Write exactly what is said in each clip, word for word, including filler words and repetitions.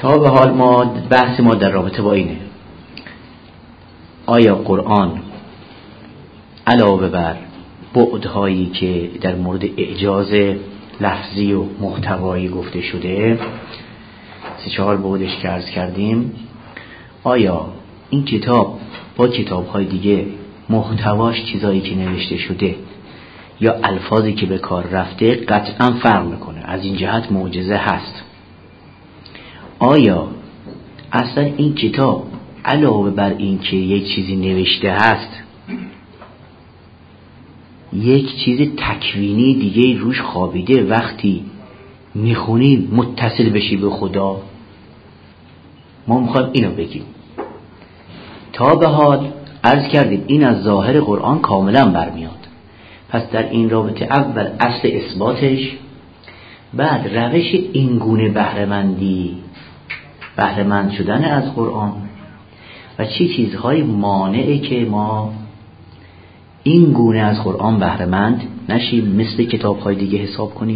تا به حال ما بحث ما در رابطه با اینه: آیا قرآن علاوه بر بعدهایی که در مورد اعجاز لفظی و محتوایی گفته شده، سه چهار بعدش که عرض کردیم، آیا این کتاب با کتاب‌های دیگه محتواش، چیزایی که نوشته شده یا الفاظی که به کار رفته قطعا فرق میکنه؟ از این جهت معجزه هست. آیا اصلا این کتاب علاوه بر این که یک چیزی نوشته هست، یک چیز تکوینی دیگه روش خوابیده، وقتی میخونی متصل بشی به خدا؟ ما میخوایم اینو بگیم. تا به حال عرض کردیم این از ظاهر قرآن کاملا برمیاد. پس در این رابطه اول اصل اثباتش، بعد روش اینگونه بهره‌مندی بهره‌مند شدن از قرآن و چه چیزهای مانعه که ما این گونه از قرآن بهره‌مند نشیم، مثل کتاب‌های دیگه حساب کنیم،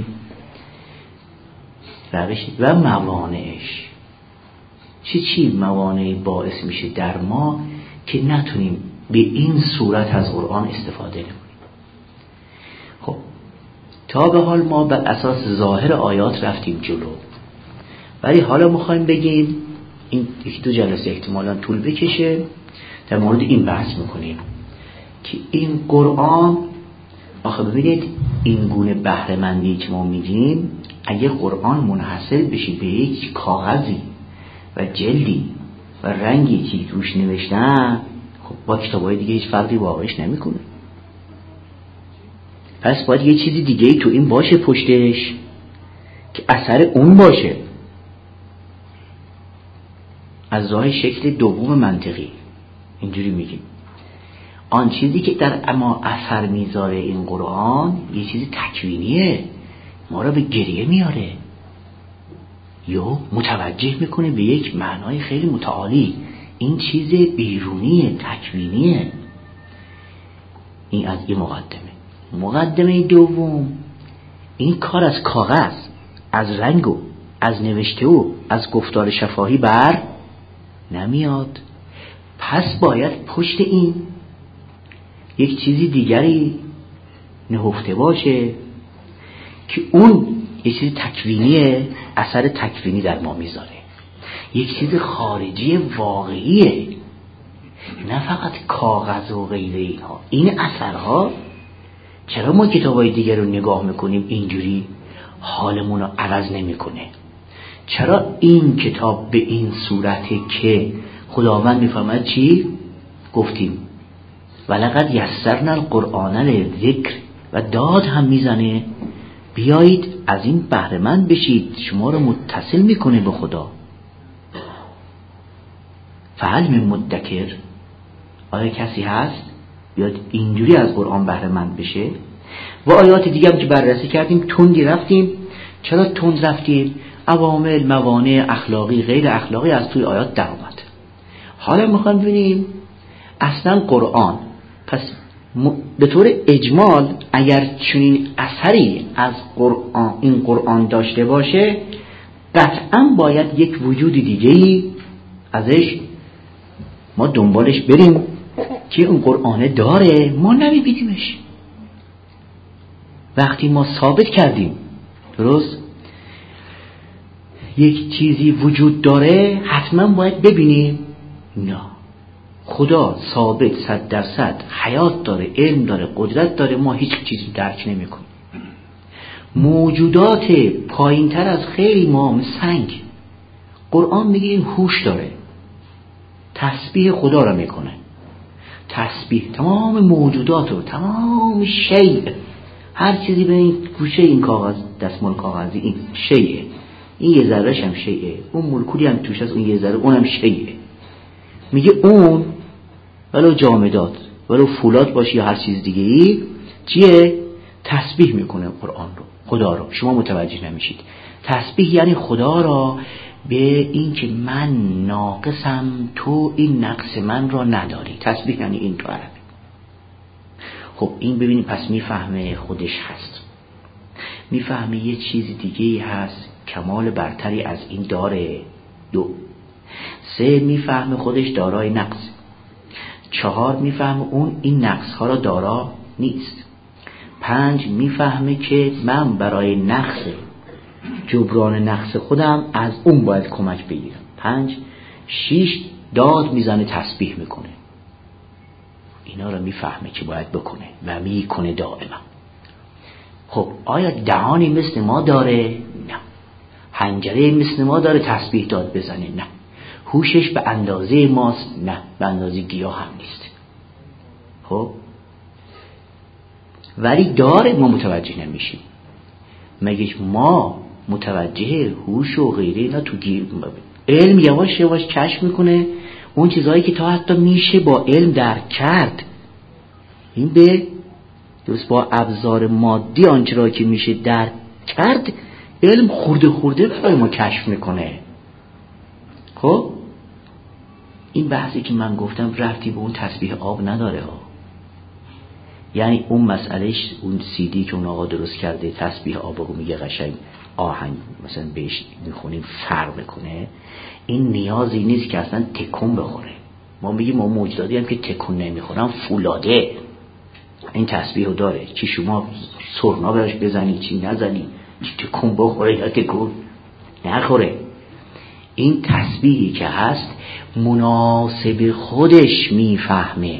روش و موانعش. چه چی موانعی باعث میشه در ما که نتونیم به این صورت از قرآن استفاده کنیم؟ خب تا به حال ما بر اساس ظاهر آیات رفتیم جلو، ولی حالا میخوایم بگیم، این یک دو جلسه احتمالاً طول بکشه، در مورد این بحث میکنیم که این قرآن، آخه ببینید این گونه بهره‌مندی که ما میگیم، اگه قرآن منحصر بشه به یک کاغذی و جلدی و رنگی که روش نوشتن، خب با کتابای دیگه هیچ فرقی واقعش نمیکنه. پس باید یه چیزی دیگه تو این باشه پشتش که اثر اون باشه. از راه شکل دوم منطقی اینجوری میگیم آن چیزی که در اما اثر میذاره این قرآن یه چیزی تکوینیه، ما را به گریه میاره یا متوجه میکنه به یک معنای خیلی متعالی. این چیز بیرونیه، تکوینیه. این از این مقدمه. مقدمه دوم، این کار از کاغذ، از رنگ و از نوشته و از گفتار شفاهی بر نمیاد. پس باید پشت این یک چیزی دیگری نهفته باشه که اون یک چیز تکوینیه، اثر تکوینی در ما میذاره، یک چیز خارجی واقعیه، نه فقط کاغذ و غیره اینها. این اثرها، چرا ما کتابای دیگر رو نگاه میکنیم اینجوری حالمون رو عوض نمیکنه؟ چرا این کتاب به این صورته که خداوند میفهمد چی؟ گفتیم ولقد یسرنا القرآن للذکر، و داد هم میزنه بیایید از این بهره‌مند بشید، شما رو متصل میکنه به خدا. فهل من مدکر، آیا کسی هست بیاد اینجوری از قرآن بهره‌مند بشه؟ و آیات دیگه هم که بررسی کردیم تندی رفتیم. چرا تند رفتیم؟ عوامل، موانع اخلاقی غیر اخلاقی از توی آیات در اومد. حالا میخوام ببینیم اصلا قرآن پس به طور اجمال اگر چنین اثری از قرآن این قرآن داشته باشه، قطعا باید یک وجود دیگه‌ای ازش ما دنبالش بریم که اون قرآن داره، ما نمیبینیمش. وقتی ما ثابت کردیم درست یک چیزی وجود داره، حتما باید ببینیم نه، خدا ثابت صد درصد حیات داره، علم داره، قدرت داره، ما هیچ چیزی درک نمی کنیم. موجودات پایین تر از خیلی ما، مثل سنگ، قرآن میگه این هوش داره، تسبیح خدا را میکنه. تسبیح تمام موجودات رو، تمام شیء، هر چیزی به این گوشه این کاغذ، دستمال کاغذی، این شیء، این یه ذرهش هم شیء، اون مولکولی هم توش هست، اون یه ذره، اونم شیء. میگه اون ولو جامدات، ولو فولاد باشه یا هر چیز دیگه ای، چیه؟ تسبیح میکنه قرآن رو، خدا رو. شما متوجه نمیشید. تسبیح یعنی خدا را به این که من ناقصم، تو این نقص من را نداری. تسبیح یعنی این تو عربی. خب این ببینید پس میفهمه خودش هست، میفهمه یه چیز دیگه هست، کمال برتری از این داره، دو. سه میفهمه خودش دارای نقص. چهار میفهمه اون این نقص ها را دارا نیست. پنج میفهمه که من برای نقص جبران نقص خودم از اون باید کمک بگیرم. پنج. شیش داد میزنه، تسبیح میکنه. اینا رو میفهمه که باید بکنه و میکنه دائما. خب آیا دهانی مثل ما داره؟ نه. حنجره مثل ما داره تسبیح داد بزنه؟ نه. هوشش به اندازه ماست؟ نه، به اندازه گیاه هم نیست. خب ولی داره، ما متوجه نمیشیم. مگه ما متوجه هوش و غیره اینا تو گیر علم یواش یواش کشف میکنه اون چیزهایی که تا حتی میشه با علم درک کرد. این به درست با ابزار مادی آنچه را که میشه درک کرد، علم خورده خورده برای ما کشف میکنه. خب این بحثی که من گفتم رفتی به اون تسبیح آب نداره ها. یعنی اون مسئلهش اون سیدی که اون آقا درست کرده تسبیح آب رو میگه قشنگ آهنگ مثلا بهش میخونیم فرق میکنه، این نیازی نیست که اصلا تکون بخوره. ما میگیم ما موجوداتی هم که تکون نمیخورن فولاده. این تسبیح رو داره چی شما سرنا براش بزنی چی نزنی، چی تکون بخوره یا تکون نخوره. این تسبیحی که هست مناسب خودش میفهمه،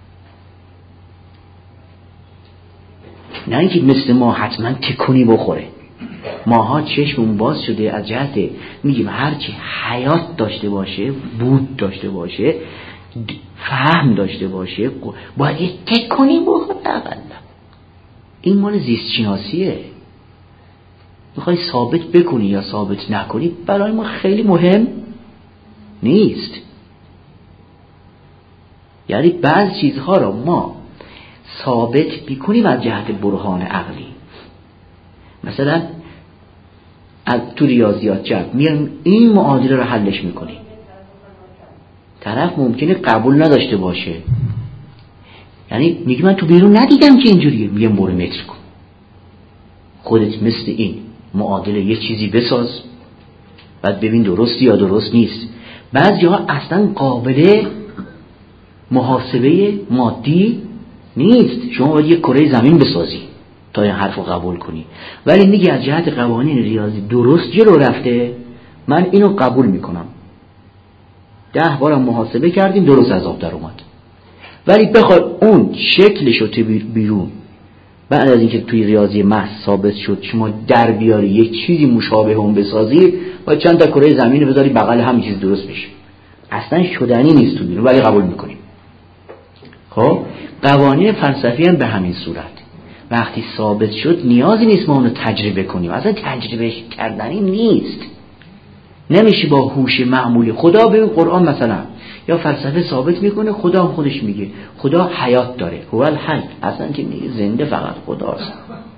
نه اینکه مثل ما حتما تکونی بخوره. ماها چشمون باز شده از جهت میگیم هرچی حیات داشته باشه، بود داشته باشه، فهم داشته باشه، باید یه تکونی بخوره. اقلا این مال زیست شناسیه. میخوای ثابت بکنی یا ثابت نکنی برای ما خیلی مهم نیست. یعنی بعض چیزها را ما ثابت میکنیم از جهت برهان عقلی. مثلا از تو ریاضیات جبر میایم این معادله رو حلش میکنیم، طرف ممکنه قبول نداشته باشه، یعنی میگه من تو بیرون ندیدم که اینجوریه. میگه برو متر کن، خودت مثل این معادله یه چیزی بساز بعد ببین درست یا درست نیست. بعضی ها اصلا قابل محاسبه مادی نیست، شما باید یک کره زمین بسازی تا این حرف رو قبول کنی. ولی میگه از جهت قوانین ریاضی درست جلو رفته، من اینو قبول میکنم. ده بارم محاسبه کردیم درست از آب در اومد. ولی بخوای اون شکلش رو بیرون بعد از اینکه توی ریاضی محض ثابت شد شما در بیاری یک چیزی مشابه اون بسازی، باید چند تا کره زمین رو بذاری بغل هم چیز درست بشه. اصلا شدنی نیست تو بیرون ولی قبول میکنیم. خب قوانین فلسفی هم به همین صورت وقتی ثابت شد نیازی نیست ما اونو تجربه کنیم، اصلا تجربه کردنی نیست. نمیشه با هوش معمولی. خدا به قرآن مثلا یا فلسفه ثابت میکنه، خدا هم خودش میگه خدا حیات داره، هو الحی، اصلا که میگه زنده فقط خداست،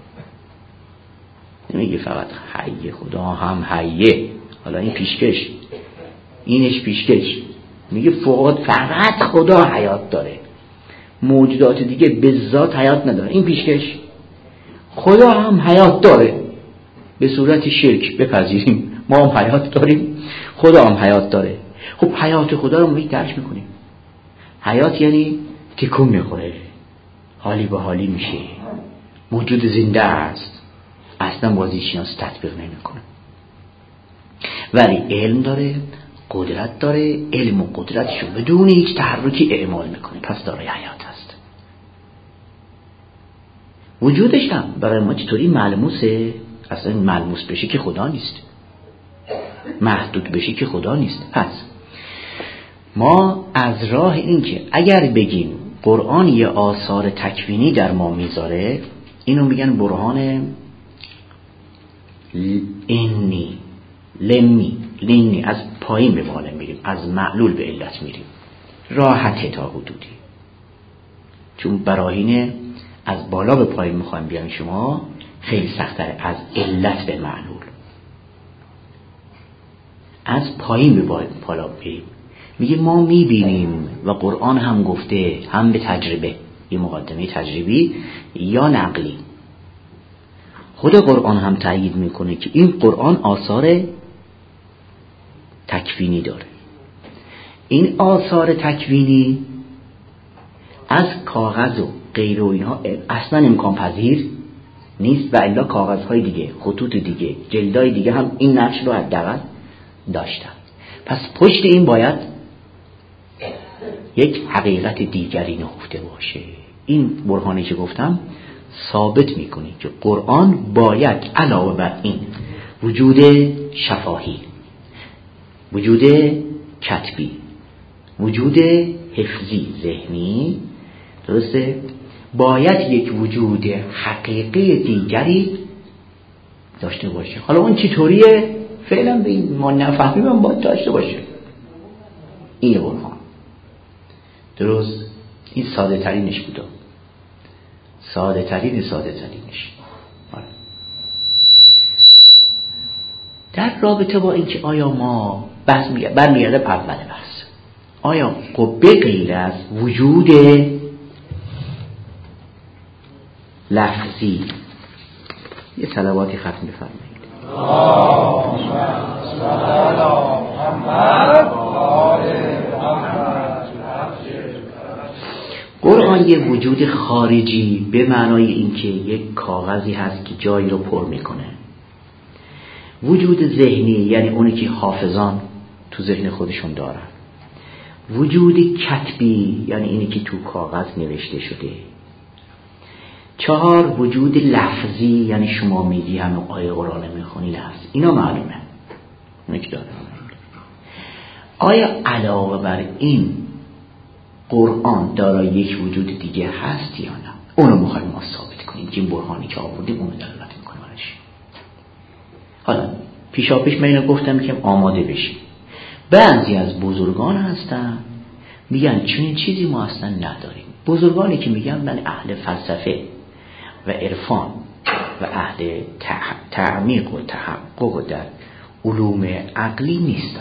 نمیگه فقط حیه، خدا هم حیه. حالا این پیشکش، اینش پیشکش، میگه فقط فقط خدا حیات داره، موجودات دیگه به ذات حیات نداره. این پیشکش. خدا هم حیات داره به صورت شرک بپذیریم، ما هم حیات داریم، خدا هم حیات داره. خب حیات خدا رو ما درک میکنیم. حیات یعنی تکون میخوره، حالی به حالی میشه، موجود زنده است، اصلا بازی شناس تطبیق نمیکنه. ولی علم داره، قدرت داره، علم و قدرتشو بدون هیچ تحرکی اعمال میکنه، پس داره حیات هست. وجودش هم برای ما چطوری ملموسه؟ اصلا ملموس بشه که خدا نیست، محدود بشه که خدا نیست. پس ما از راه این که اگر بگیم قرآن یه آثار تکوینی در ما میذاره، اینو میگن برهان اینی لمی لینی، از پایین به بالا میریم، از معلول به علت میریم، راحته تا حدودی. چون براهین از بالا به پایین میخوایم بیان شما خیلی سخت‌تره از علت به معلول. از پایین به بالا بریم. میگه ما میبینیم و قرآن هم گفته، هم به تجربه، یه مقدمه تجربی یا نقلی. خود قرآن هم تأیید میکنه که این قرآن آثار تکوینی داره. این آثار تکوینی از کاغذ و غیر و اینها اصلا امکان پذیر نیست و الا کاغذهای دیگه، خطوط دیگه، جلدهای دیگه هم این نقش رو حداقل داشتن. پس پشت این باید یک حقیقت دیگری نهفته باشه. این برهانی که گفتم ثابت میکنه که قرآن باید علاوه بر این وجود شفاهی، وجود کتبی، وجود حفظی ذهنی، درسته، باید یک وجود حقیقی دیگری داشته باشه. حالا اون چطوریه فعلا به این ما نفهمیم، هم باید داشته باشه. این برهان درست، این ساده ترینش بوده، ساده ترین ساده ترینش. در رابطه با اینکه آیا ما بحث برمیگرده به اول بحث، آیا خب به غیر از وجود لفظی یه صلواتی ختم بفرمایید. قرآن یه وجود خارجی به معنای اینکه یک کاغذی هست که جایی رو پر میکنه. وجود ذهنی یعنی اونی که حافظان تو ذهن خودشون دارن. وجود کتبی یعنی اینی که تو کاغذ نوشته شده. چهار، وجود لفظی یعنی شما میگی همه آیه قرآن میخونی لفظ، اینا معلومه مقدار. آیا علاوه بر این قرآن دارای یک وجود دیگه هست یا نه؟ اونو میخوایم ما ثابت کنیم که این برهانی که آوردیم اونو دلالت میکنه برش. حالا پیشا پیش من اینو گفتم که آماده بشیم. بعضی از بزرگان هستن میگن چنین چیزی ما اصلا نداریم. بزرگانی که میگن من اهل فلسفه و عرفان و اهل تعمیق و تحقق در علوم عقلی نیستن،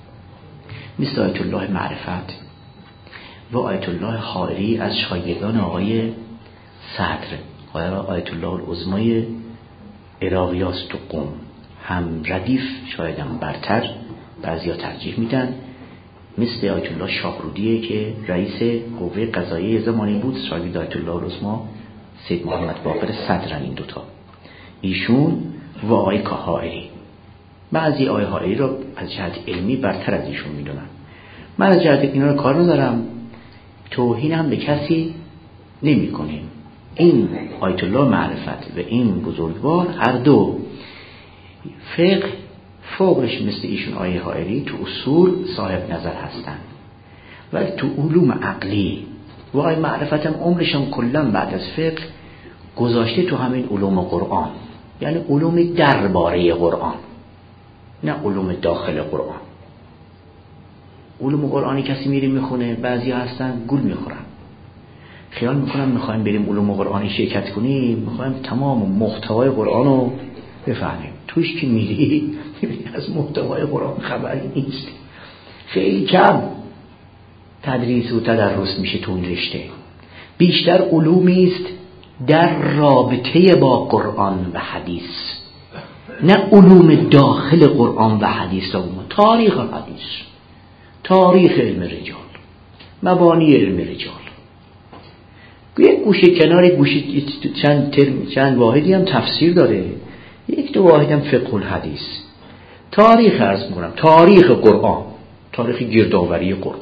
مثل آیت الله معرفت و آیت الله حائری از شاگردان آقای صدر، آیت الله العظمای عراقیاست تو قم، هم ردیف شاید هم برتر بعضیا ترجیح میدن، مثل آیت الله شاهرودیه که رئیس قوه قضاییه زمانی بود، شاگرد آیت الله العظما سید محمد باقر صدرن. این دوتا ایشون و آقای حائری. بعضی آقای حائری رو از جهت علمی برتر از ایشون میدونن. من از جهت اینا رو کار ندارم، توهین هم به کسی نمی کنیم. این آیت الله معرفت و این بزرگوار هر دو فقه فوقش مثل ایشون آیه حائری تو اصول صاحب نظر هستن، ولی تو علوم عقلی و آیه معرفت هم عمرشان کلن بعد از فقه گذاشته تو همین علوم قرآن، یعنی علوم درباره قرآن، نه علوم داخل قرآن. علوم قرآنی کسی میره میخونه، بعضی هستن گول میخورن، خیال میکنن میخوایم بریم علوم قرآنی شرکت کنیم، میخوایم تمام محتوای قرآن رو بفهمیم. توش که میری از محتوای قرآن خبری نیست، خیلی کم تدریس و تدرس میشه تو این رشته. بیشتر علومی است در رابطه با قرآن و حدیث، نه علوم داخل قرآن و حدیث. تاریخ حدیث، تاریخ علم رجال، مبانی علم رجال، یک گوشه کنار یک گوشه چند ترم چند واحدی هم تفسیر داره، یک دو واحد هم فقه الحدیث. تاریخ عرض میکنم، تاریخ قرآن، تاریخ گردآوری قرآن.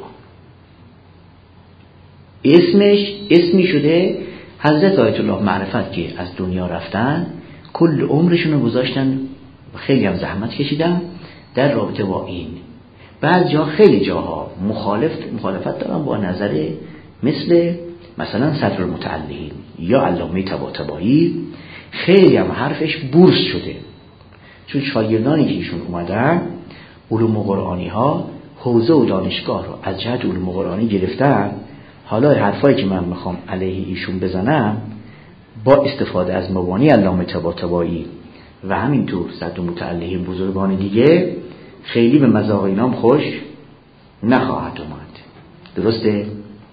اسمش اسمی شده حضرت آیت الله معرفت که از دنیا رفتن، کل عمرشون رو گذاشتن، خیلی هم زحمت کشیدن در رابطه با این. بعض جا خیلی جاها مخالف مخالفت دارن با نظر مثل مثلا صدر المتعلقین یا علامه طباطبایی، خیلی هم حرفش بورس شده، چون شاگردانی که ایشون اومدن علوم قرآنی ها حوزه و دانشگاه رو از جهت علوم قرآنی گرفتن. حالا حرفایی که من میخوام علیه ایشون بزنم با استفاده از مبانی علامه طباطبایی و همینطور صدر المتعلقین بزرگان دیگه خیلی به مذاق اینام خوش نخواهد اومد. درسته؟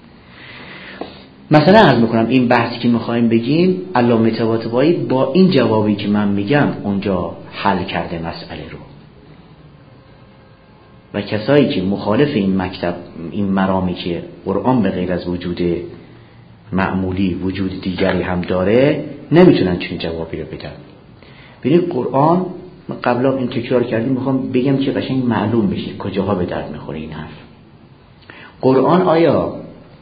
مثلا عرض میکنم این بحثی که میخوایم بگیم علامه طباطبایی با این جوابی که من میگم اونجا حل کرده مسئله رو. و کسایی که مخالف این مکتب، این مرامی که قرآن به غیر از وجود معمولی وجود دیگری هم داره، نمیتونن چنین جوابی رو بدن. ببینید قرآن، من قبلا این تکرار کردیم، میخوام بگم که قشنگ معلوم بشه کجاها به درد میخوره این حرف. قرآن آیا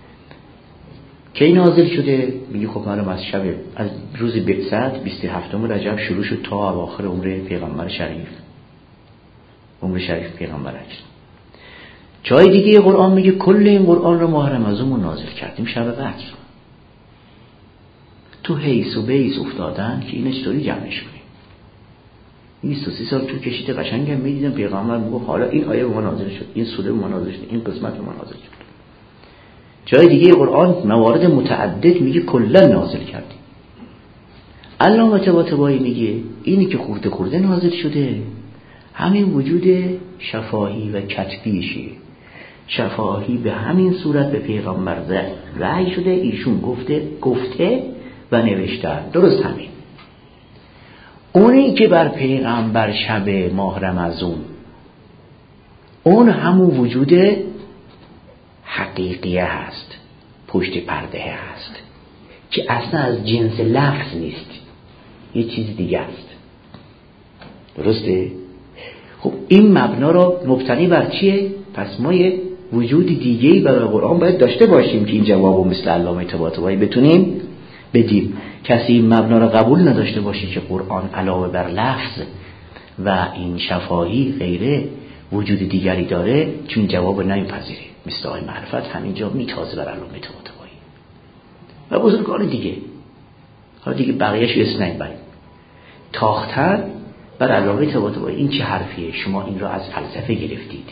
کی نازل شده؟ میگه خب معلوم از شب از روز بعثت بیست و هفتم رجب شروع شد تا اواخر عمر پیغمبر شریف، عمر شریف پیغمبر اکرم. جای دیگه قرآن میگه کل این قرآن رو ماه رمضان نازل کردیم شب قدر. تو حیث و بیس افتادن که اینو چطوری جمعش کنیم. بیست و سه سال تو کشیده، قشنگ هم میدیدم پیغمبر میگه حالا این آیه به ما نازل شد، این سوره به ما نازل شد، این قسمت به ما نازل شد. جای دیگه قرآن موارد متعدد میگه کلا نازل کردیم. علامه طباطبایی میگه اینی که خورده خورده نازل شده همین وجود شفاهی و کتبیشه. شفاهی به همین صورت به پیغمبر وحی شده، ایشون گفته گفته و نوشته، درست همین. اونی که بر پیغمبر شب ماه رمضان، اون همون وجود حقیقیه هست، پشت پرده هست که اصلا از جنس لفظ نیست، یه چیز دیگه است. درسته؟ خب این مبنا را مبتنی بر چیه؟ پس ما یه وجود دیگه‌ای برای قرآن باید داشته باشیم که این جوابو مثل علامه طباطبایی بتونیم بدیم. کسی این مبنا را قبول نداشته باشه که قرآن علاوه بر لفظ و این شفاهی غیره وجود دیگری داره، چون جواب نمیپذیره. مثل آقای معرفت همینجا میتازه بر علامه طباطبایی و بزرگان دیگه. حالا دیگه بقیه‌اش اسم نمیبریم. تاختن بر علامه طباطبایی این چه حرفیه؟ شما این را از فلسفه گرفتید.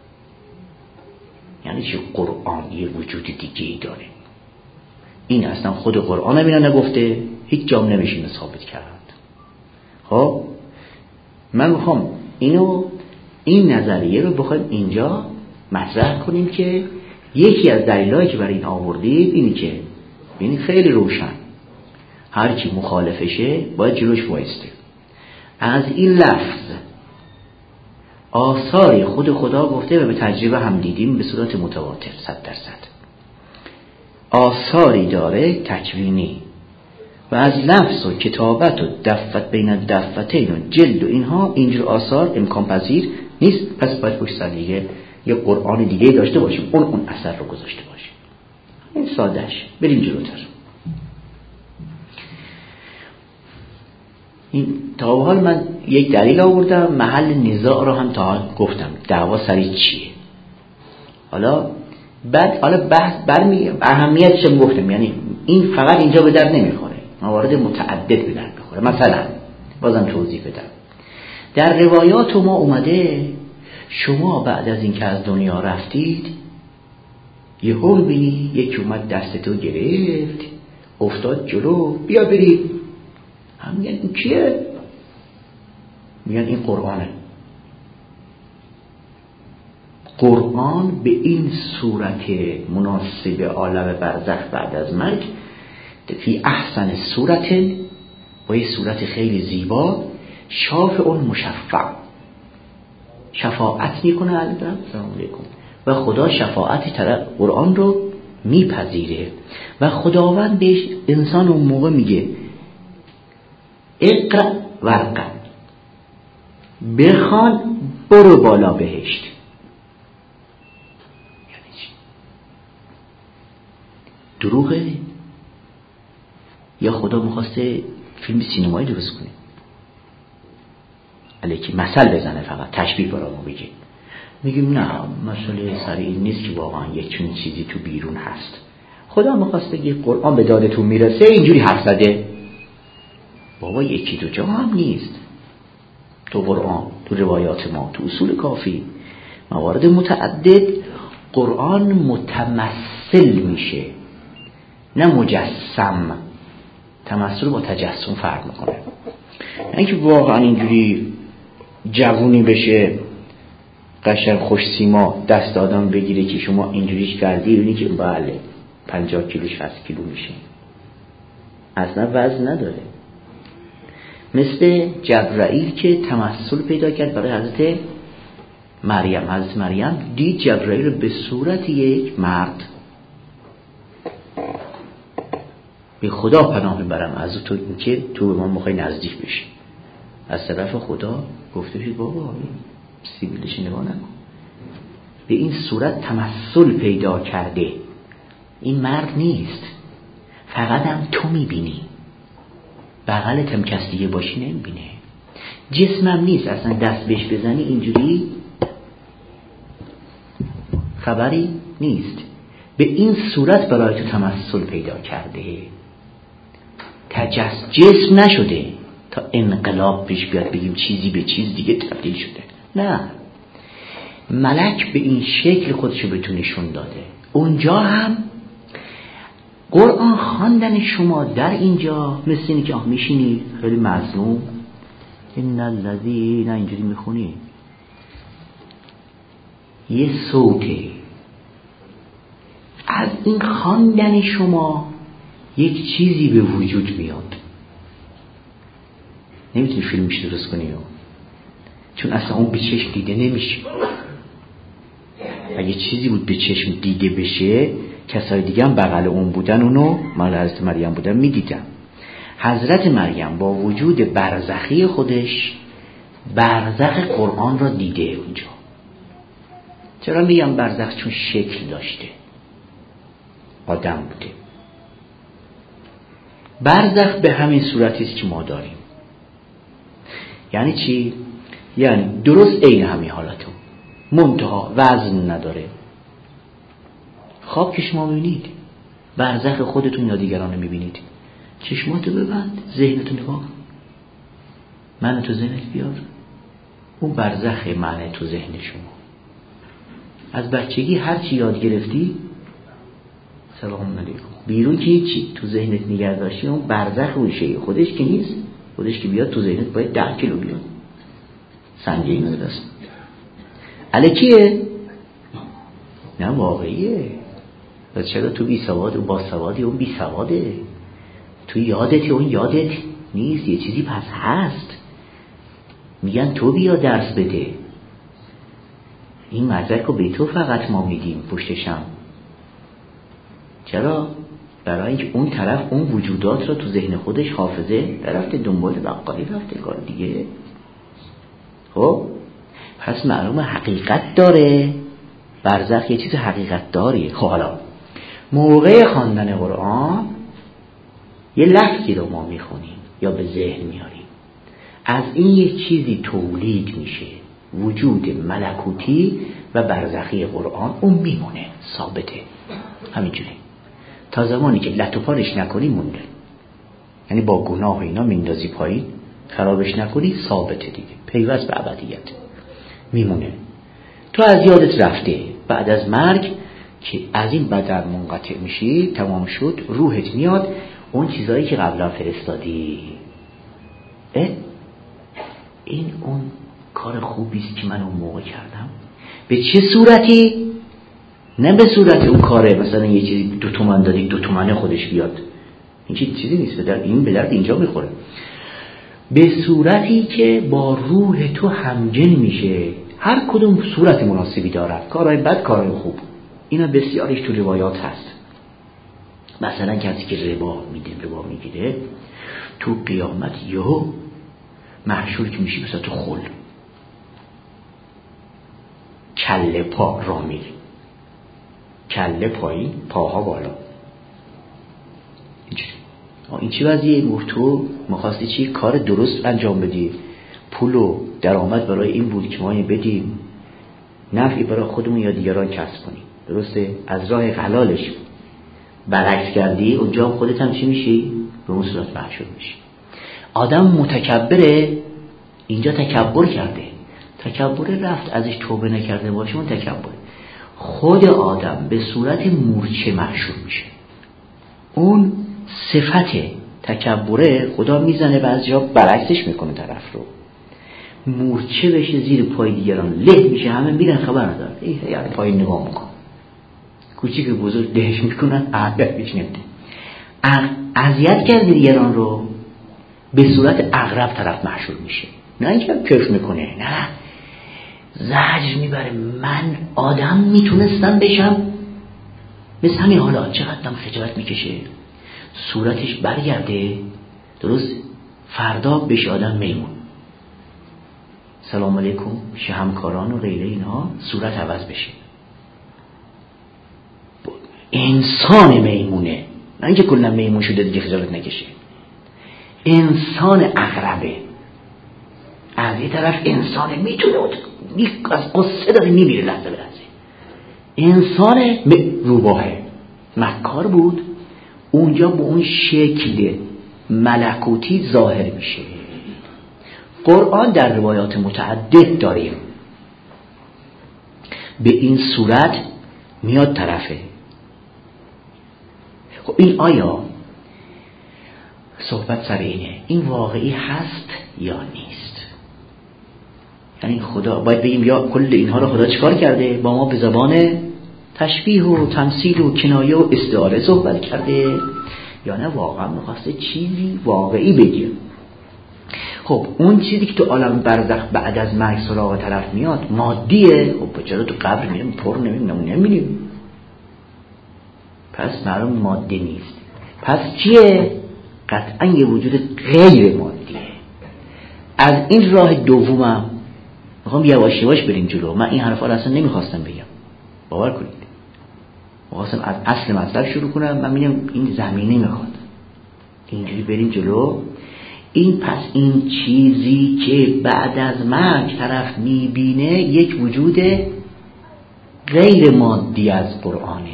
یعنی چه قرآن یه وجود دیگه‌ای داره؟ این اصلا خود قرآن هم اینا نگفته، هیچ جام نمیشه ثابت کرد. خب من میخوام اینو این نظریه رو بخوایم اینجا مطرح کنیم که یکی از دلایلی که برای این آوردیم اینی که ببینید خیلی روشن، هر کی مخالفشه باید جلوش وایسته. از این لفظ آثاری خود خدا گفته و به تجربه هم دیدیم به صورت متواتر صد درصد آثاری داره تکوینی، و از لفظ و کتابت و دفت بین دفتین و جلد و اینها اینجور آثار امکان پذیر نیست. پس باید پشت سر دیگه یه قرآن دیگه داشته باشیم، اون اون اثر رو گذاشته باشیم. این سادهش. بریم جلوتر. این تا به حال من یک دلیل آوردم، محل نزاع رو هم تا حال گفتم دعوا سری چیه. حالا بعد حالا بحث برمی اهمیتش هم گفتم، یعنی این فقط اینجا به درد نمیخوره، موارد متعدد به درد میخوره. مثلا بازم توضیح بدم، در روایات ما اومده شما بعد از اینکه از دنیا رفتید یه هم بینی یکی اومد دستتو گرفت افتاد جلو، بیا بریم. هم میگن این کیه؟ میگن این قرآنه. قرآن به این صورت مناسب عالم برزخ بعد از مرگ، فی احسن صورت، با یه صورت خیلی زیبا، شافع اون مشفع، شفاعت میکنه البته و خدا شفاعت طرف قرآن رو میپذیره و خداوند بهش انسان اون موقع میگه اقرأ ورقا، بخوان برو بالا بهشت. یعنی چی؟ دروغه؟ یا خدا میخواسته فیلم سینمایی درست کنه علیکی مثل بزنه، فقط تشبیه برامو بگه؟ میگیم نه، مسئله سر این نیست که واقعا یک چون چیزی تو بیرون هست. خدا میخواسته که قرآن به دادتون میرسه اینجوری حرف زده. بابا یکی دو جا هم نیست، تو قرآن، تو روایات ما، تو اصول کافی، موارد متعدد قرآن متمثل میشه نه مجسم. تمثل با تجسم فرق میکنه. یعنی که واقعا اینجوری جوونی بشه قشنگ خوش سیما دست آدم بگیره که شما اینجوریش کردی، اینی که بله پنجاه کیلو شصت کیلو میشه، اصلا وزن نداره. مثل جبرائیل که تمثل پیدا کرد برای حضرت مریم حضرت مریم دید جبرائیل به صورت یک مرد. به خدا پناه میبرم از تو که تو به ما میخوای نزدیک بشی. از طرف خدا گفته شد بابا سیبیلش نگاه نکن، به این صورت تمثل پیدا کرده، این مرد نیست، فقط هم تو میبینی، بغلت هم کس دیگه باشی نمیبینه، جسمم نیست اصلا دست بهش بزنی اینجوری خبری نیست، به این صورت برای تو تمثل پیدا کرده، تجس جسم نشده تا انقلاب پیش بیاد بگیم چیزی به چیز دیگه تبدیل شده. نه، ملک به این شکل خودشو به تو نشون داده. اونجا هم قرآن خواندن شما در اینجا مثل اینی که آه میشینی خیلی مظلوم این الذین اینجوری میخونی، یه صوته از این خواندن شما یک چیزی به وجود میاد. نمیتونی فیلمش درست کنی چون اصلا اون به چشم دیده نمیشه. اگه چیزی بود به چشم دیده بشه کسای دیگه هم بغل اون بودن اونو مال حضرت مریم بودن میدیدن. حضرت مریم با وجود برزخی خودش برزخ قرآن را دیده اونجا. چرا میگم برزخ؟ چون شکل داشته، آدم بوده. برزخ به همین صورتی است که ما داریم. یعنی چی؟ یعنی درست عین همین حالتو، منتها وزن نداره. خواب که شما میبینید برزخ خودتون یا دیگران میبینید، چشماتو ببند، ذهنتو نگاه کن، من تو ذهنت بیار، اون برزخ من تو ذهن شما. از بچگی هر چی یاد گرفتی سلام علیکم، بیرون که هیچی، تو ذهنت نگه داشتی، اون برزخ اون شیء خودش که نیست، خودش که بیاد تو ذهنت باید ده کیلو بیاد، سنگه اینو دست الکیه نه واقعیه. و چرا تو بی سواد و با سوادی اون بی سواده، تو یادتی اون یادت نیست، یه چیزی پس هست. میگن تو بیا درس بده، این مدرک رو به تو فقط ما میدیم پشتشم. چرا؟ برای اینکه اون طرف اون وجودات رو تو ذهن خودش حافظه رفته دنبال بقالی رفته کار دیگه. خب پس معلومه حقیقت داره، برزخ یه چیز حقیقت داریه. خب حالا موقع خواندن قرآن یه لفظی رو ما میخونیم یا به ذهن میاریم، از این یه چیزی تولید میشه، وجود ملکوتی و برزخی قرآن اون میمونه ثابته همینجوری تا زمانی که لت و پارش نکنی مونده. یعنی با گناه اینا میندازی پایین، خرابش نکنی ثابته دیگه، پیوست به ابدیت میمونه. تو از یادت رفته بعد از مرگ که از این بدن منقطع میشی، تمام شد، روحت میاد، اون چیزایی که قبلا فرستادی، اه این اون کار خوبیست که من اون موقع کردم. به چه صورتی؟ نه به صورت اون کاره مثلا یه چیزی دو تومن دادی دو تومنه خودش بیاد، این چیزی نیست، به درد این به درد اینجا میخوره. به صورتی که با روح تو همجن میشه. هر کدوم صورت مناسبی دارد، کارهای بد کارهای خوب، اینا بسیاریش تو روایات هست. مثلا کسی که ربا میده ربا میگیره تو قیامت یهو محشور که میشه مثلا تو خل کله پا را میری، کله پایین پاها بالا. این چی وضعیه؟ تو میخواستی چی؟ کار درست انجام بدی، پول و درآمد برای این بود که ما این بدیم، نفعی برای خودمون یا دیگران کسب کنیم، درسته؟ از راه حلالش برعکس کردی، اونجا خودت هم چی میشی؟ به اون صورت محشور میشی. آدم متکبره، اینجا تکبر کرده، تکبر رفت، ازش توبه نکرده باشه اون تکبر. خود آدم به صورت مورچه محشور میشه. اون صفت تکبره خدا میزنه بعضی جا برعکسش میکنه طرف رو، مورچه بشه زیر پای دیگران، له میشه، همه میرن خبر نداره، این یعنی پای نگاه میکن، کوچیک بزرگ لهش میکنن، اهمیت بیش نمیده، اذیت کرده دیگران رو، به صورت عقرب طرف محشور میشه. نه اینکه کیف میکنه، نه زجر میبره. من آدم میتونستم بشم مثل همین حالا؟ چقدرم خجالت میکشه صورتش برگرده، درست فردا بشه آدم میمون، سلام علیکم پیش همکاران و غیره اینها، صورت عوض بشه. انسان میمونه، نه اینکه کلا میمون شده دیگه خجالت نکشه. انسان اقربه، از یه طرف انسانه میتونه از قصه داره میمیره لحظه به لحظه. انسان روباهه مکار بود، اونجا به اون شکل ملکوتی ظاهر میشه. قرآن در روایات متعدد داریم به این صورت میاد طرفه. خب این آیا صحبت سر اینه این واقعی هست یا نیست؟ یعنی خدا باید بگیم یا کل اینها رو خدا چکار کرده؟ با ما به زبان تشبیه و تمثیل و کنایه و استعاره صحبت کرده، یا نه واقعا میخواسته چیزی واقعی بگه؟ خب اون چیزی که تو عالم برزخ بعد از مرگ سراغ طرف میاد مادیه، خب چرا تو قبر میریم پر نمیدیم نمیدیم؟ پس معلوم ماده نیست. پس چیه؟ قطعا یه وجود غیر مادیه. از این راه دومم میخوام یواش یواش بریم جلو. من این حرفا رو اصلا نمیخواستم بگم، باور کنید. میخواستم از اصل مطلب شروع کنم، من میگم این زمینه میخواد اینجوری بریم جلو. این پس این چیزی که بعد از مرگ طرف میبینه یک وجود غیر مادی از قرآنه.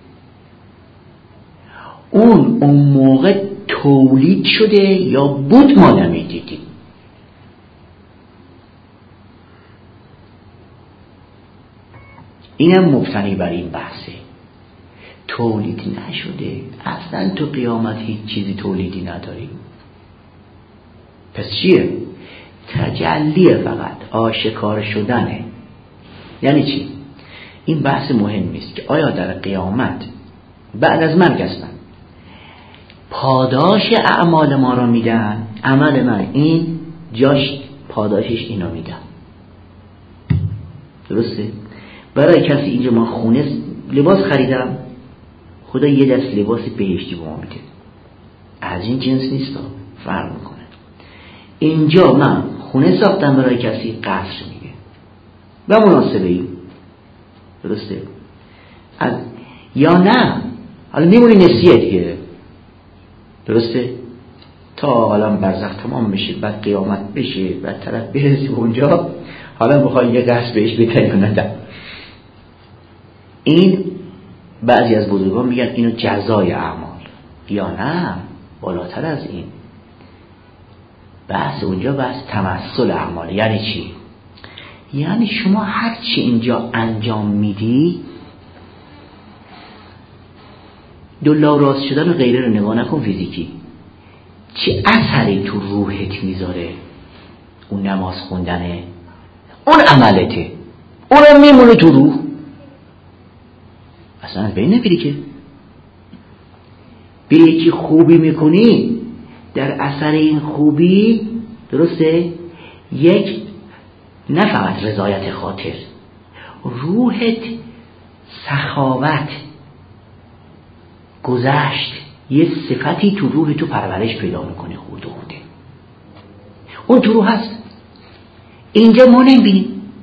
اون اون موقع تولید شده یا بود ما نمیدیدیم؟ اینم مبتنی بر این بحثه. تولید نشده اصلا، تو قیامت هیچ چیزی تولیدی نداریم. پس چیه؟ تجلیه، فقط آشکار شدنه. یعنی چی؟ این بحث مهم است که آیا در قیامت بعد از مرگ هستن پاداش اعمال ما رو میدن؟ عمل من این جاش پاداشش اینو میدن، درسته؟ برای کسی اینجا ما خونه لباس خریدم، خدا یه دست لباس بهشتی به ما میده، از این جنس نیست، فرق میکنه. اینجا من خونه ساختم برای کسی قصر میگه و مناسبه ای، درسته؟ از یا نه حالا میمونی نسیه دیگه، درسته؟ تا حالا برزخ تمام بشه، بعد قیامت بشه، بعد طرف برسی اونجا حالا بخوای یه قصر بهش بتن یا ندن. این بعضی از بزرگان میگن اینو جزای اعمال، یا نه بالاتر از این. بحث اونجا بحث تمثل اعمال. یعنی چی؟ یعنی شما هر چی اینجا انجام میدی، دولا راست شدن و غیره رو نگاه نکن فیزیکی، چه اثری تو روحت میذاره؟ اون نماز خوندنه، اون عملته، اونم میمونه تو روح، اصلا از بین نمیری که. به یکی خوبی میکنی، در اثر این خوبی، درسته، یک نه فقط رضایت خاطر، روحت سخاوت گذشت، یه صفتی تو روح تو پرورش پیدا میکنه، خود و خوده اون تو روح هست. اینجا ما نمیبینیم،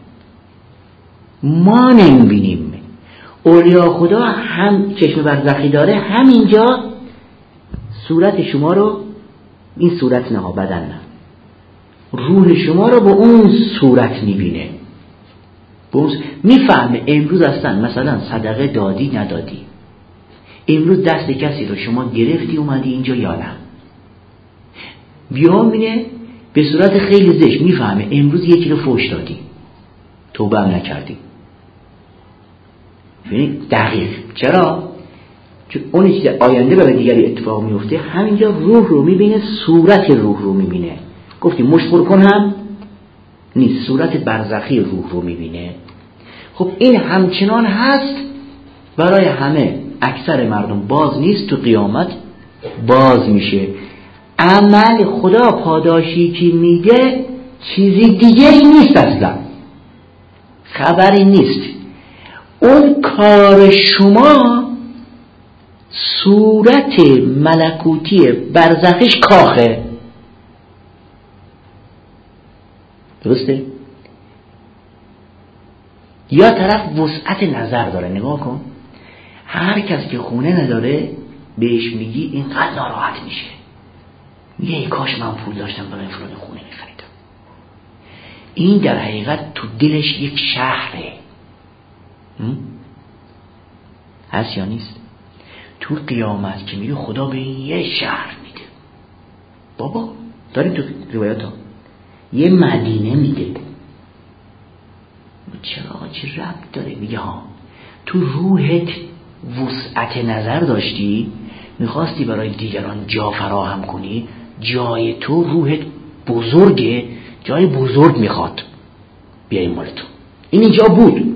ما نمیبینیم. اولیا خدا هم چشم برزخی داره، هم اینجا صورت شما رو، این صورت نه ها بدن نه، روح شما رو به اون صورت میبینه، میفهمه امروز اصلا مثلا صدقه دادی ندادی، امروز دست کسی رو شما گرفتی اومدی اینجا یا نه. بیا مینه به صورت خیلی زشت میفهمه امروز یکی رو فوش دادی، توبه هم نکردی. دقیق. چرا؟ چون اون چیز آینده برای دیگری اتفاق میفته، همینجا روح رو میبینه، صورت روح رو میبینه. گفتی مشغول کن هم نیست، صورت برزخی روح رو میبینه. خب این همچنان هست برای همه، اکثر مردم باز نیست، تو قیامت باز میشه. عمل خدا پاداشی که میده چیزی دیگه ای نیست اصلا. خبری نیست. اون کار شما صورت ملکوتی برزخش کاخه. درسته؟ یا طرف وسعت نظر داره. نگاه کن، هر کس که خونه نداره بهش میگی اینقدر ناراحت میشه، میگه ای کاش من پول داشتم برای فلان خونه میخریدم. این در حقیقت تو دلش یک شهره. هست یا نیست؟ تو قیامت که میگه خدا به این یه شهر میده. بابا داریم تو روایات ها یه مدینه میده. چرا؟ چه ربط داره؟ میگه ها تو روحت وسعت نظر داشتی، میخواستی برای دیگران جا فراهم کنی، جای تو روحت بزرگه، جای بزرگ میخواد بیای مال تو. این اینجا بود،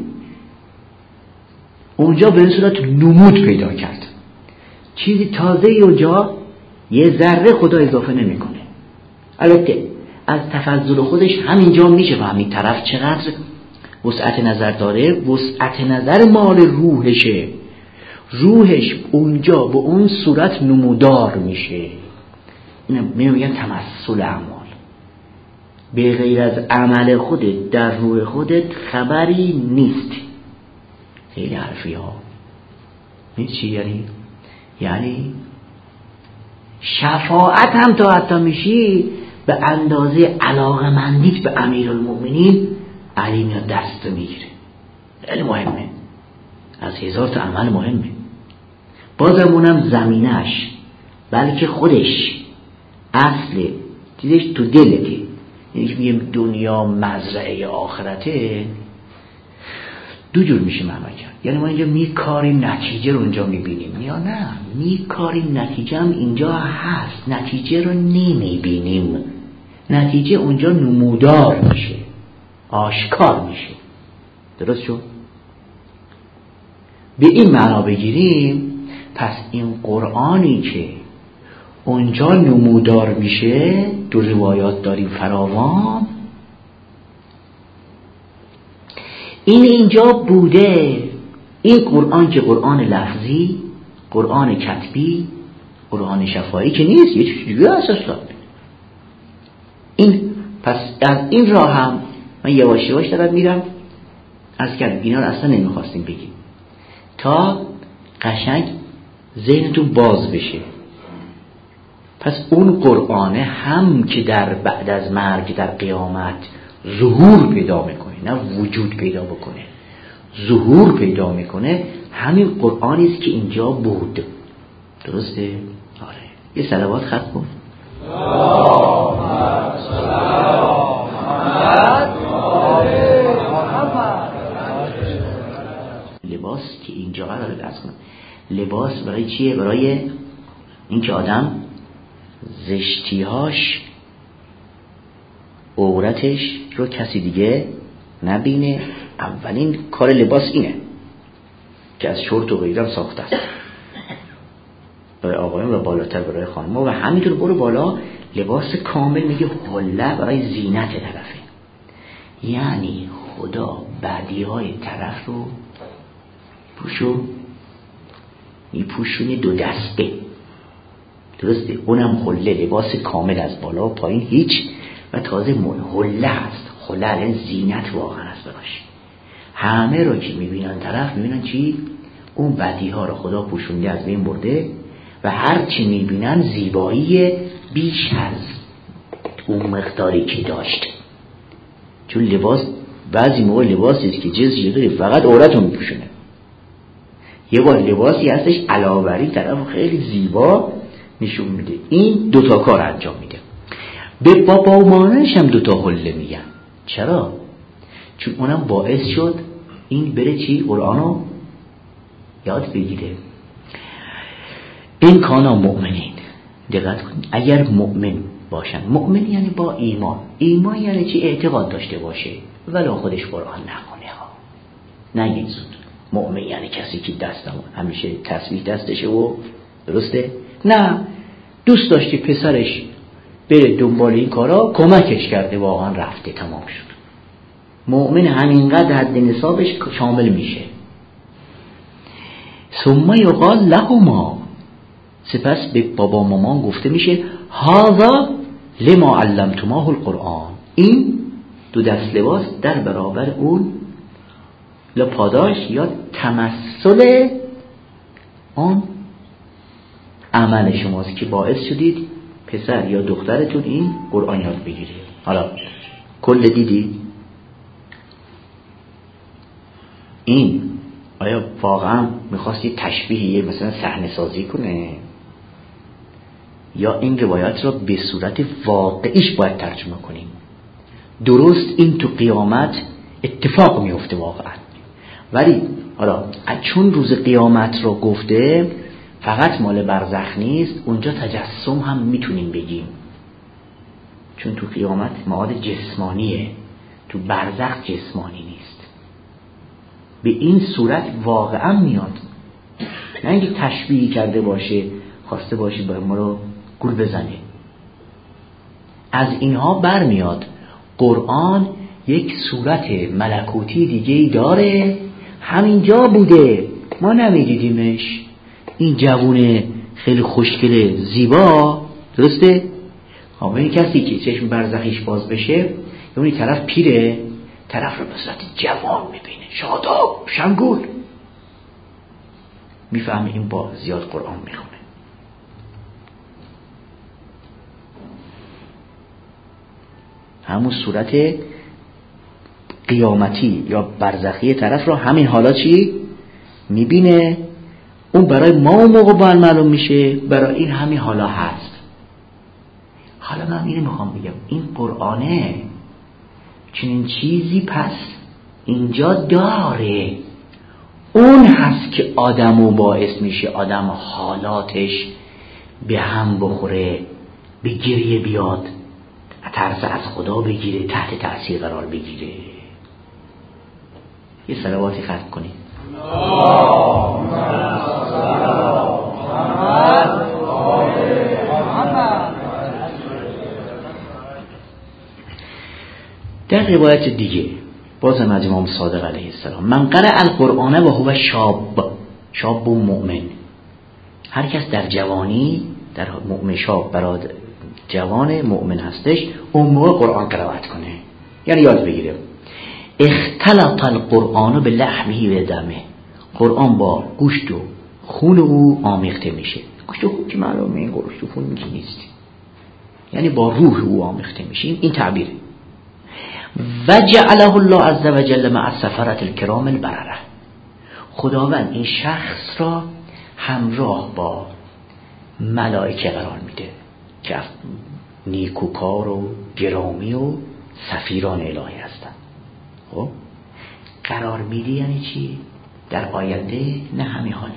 اونجا به این صورت نمود پیدا کرد، چیزی تازه اونجا یه ذره خدا اضافه نمیکنه. البته از تفضل خودش همینجا میشه و همین طرف چقدر وسعت نظر داره. وسعت نظر مال روحشه، روحش اونجا به اون صورت نمودار میشه. اینو میگن تمثل اعمال. به غیر از عمل خودت در روح خودت خبری نیست. خیلی حرفی ها. این چی یعنی؟ یعنی شفاعت هم تا حتی میشی به اندازه علاقمندیت به امیرالمؤمنین علی میاد دست میگیره. خیلی مهمه، از هزار تا عمل مهمه. بازم اونم زمینش بلکه خودش اصل چیزش تو دلته. یعنی که میگیم دنیا مزرعه آخرته، دو جور میشه معنا کرد. یعنی ما اینجا میکاریم نتیجه رو اونجا میبینیم، یا نه میکاریم نتیجه هم اینجا هست، نتیجه رو نمیبینیم، نتیجه اونجا نمودار میشه، آشکار میشه. درست شد؟ به این معنا بگیریم پس این قرآنی که اونجا نمودار میشه، دو روایات داریم فراوان، این اینجا بوده. این قرآن که قرآن لفظی، قرآن کتبی، قرآن شفاهی که نیست، یه چیز دیگه اساسا. این پس از این راه هم من یواش یواش دارم میرم، از که اینا رو اصلا نمیخواستیم بگیم تا قشنگ ذهنتون باز بشه. پس اون قرآن هم که در بعد از مرگ در قیامت ظهور پیدا میکنه، نه وجود پیدا بکنه، ظهور پیدا میکنه، همین قرآنی است که اینجا بود. درسته؟ آره. یه صلوات خط کن. لباس که اینجا قراره درس کنم، لباس برای چیه؟ برای اینکه آدم زشتیهاش، عورتش رو کسی دیگه نبینه. اولین کار لباس اینه که از شورت و غیرم ساخته است، برای آقایون و بالاتر برای خانم‌ها، و همینطور برو بالا. لباس کامل میگه حله برای زینت طرفه، یعنی خدا بعدی‌های طرف رو پوشو میپوشونه دو دسته. درسته؟ اونم حله، لباس کامل از بالا و پایین هیچ، و تازه حله هست. حله الان زینت واقعا هست براش. همه رو که میبینن طرف میبینن چی؟ اون بدیها رو خدا پوشونده، از بین برده، و هر چی میبینن زیبایی بیش از اون مقداری که داشت. چون لباس بعضی موقع لباسی است که جنسی داره فقط عورت رو میپوشونه، یه بار لباسی هستش علاوه بر این طرف خیلی زیبا نشون میده. این دوتا کار انجام میده. به بابا و مامانش هم دوتا حله میگن. چرا؟ چون اونم باعث شد این بره چی؟ قرآنو یاد بگیره. این کانا مؤمنین، دقت کن، اگر مؤمن باشن، مؤمن یعنی با ایمان، ایمان یعنی چی؟ اعتقاد داشته باشه ولی خودش قرآن نخونه ها، نگید زود. مؤمن یعنی کسی که دستم همیشه تسبیح دستشه و درسته؟ نه، دوست داشتی پسرش بره دنبال این کارا، کمکش کرده، واقعا رفته، تمام شد. مؤمن همینقدر حد نصابش شامل میشه. ثم یقال لهما، سپس به بابا مامان گفته میشه هذا لما علمتماه القرآن، این دو دست لباس در برابر اون پاداش یا تمثل آن عمل شماست که باعث شدید پسر یا دخترتون این قرآن یاد بگیره. حالا کل دیدی این آیا واقعا میخواستی تشبیهی مثلا صحنه سازی کنه یا این روایات را به صورت واقعیش باید ترجمه کنیم؟ درست این تو قیامت اتفاق میفته واقعا، ولی حالا چون روز قیامت را گفته فقط مال برزخ نیست، اونجا تجسم هم میتونیم بگیم، چون تو قیامت مواد جسمانیه، تو برزخ جسمانی نیست. به این صورت واقعا میاد، نه اینکه تشبیهی کرده باشه خواسته باشه با ما رو گول بزنه. از اینها برمیاد قرآن یک صورت ملکوتی دیگه‌ای داره، همینجا بوده ما نمیدیدیمش. این جوون خیلی خوشگل زیبا، درسته؟ همه کسی که چشم برزخیش باز بشه اون طرف پیره، طرف رو به صورت جوان میبینه، شاداب شنگول، میفهمه این با زیاد قرآن میخونه. همون صورت قیامتی یا برزخی طرف رو همین حالا چی میبینه، اون برای ما اون موقع باید معلوم میشه، برای این همین حالا هست. حالا من اینو میخوام بگم، این قرآنه چنین چیزی پس اینجا داره، اون هست که آدمو باعث میشه آدم حالاتش به هم بخوره، به گریه بیاد، ترس از خدا بگیره، تحت تأثیر قرار بگیره. یه صلواتی خلق کنید. در روایت دیگه بازم از امام صادق علیه السلام، من قرأ القرآن و هو شاب، شاب و مؤمن، هر کس در جوانی در مؤمن شاب براد جوان مؤمن هستش اون موقع قرآن قرائت کنه، یعنی یاد بگیره. اختلط القرآن به لحمه و دمه، قرآن با گوشت و خون او آمیخته میشه. گوشت و خون که معلومه این گوشت و خون نیست، یعنی با روح او آمیخته میشه، این تعبیره. و جعله الله عز و جل مع السفرة الکرام البرره، خداوند این شخص را همراه با ملائکه قرار میده که نیکوکار و گرامی و سفیران الهی هستند. خب قرار میده یعنی چی؟ در آینده، نه همین حالا.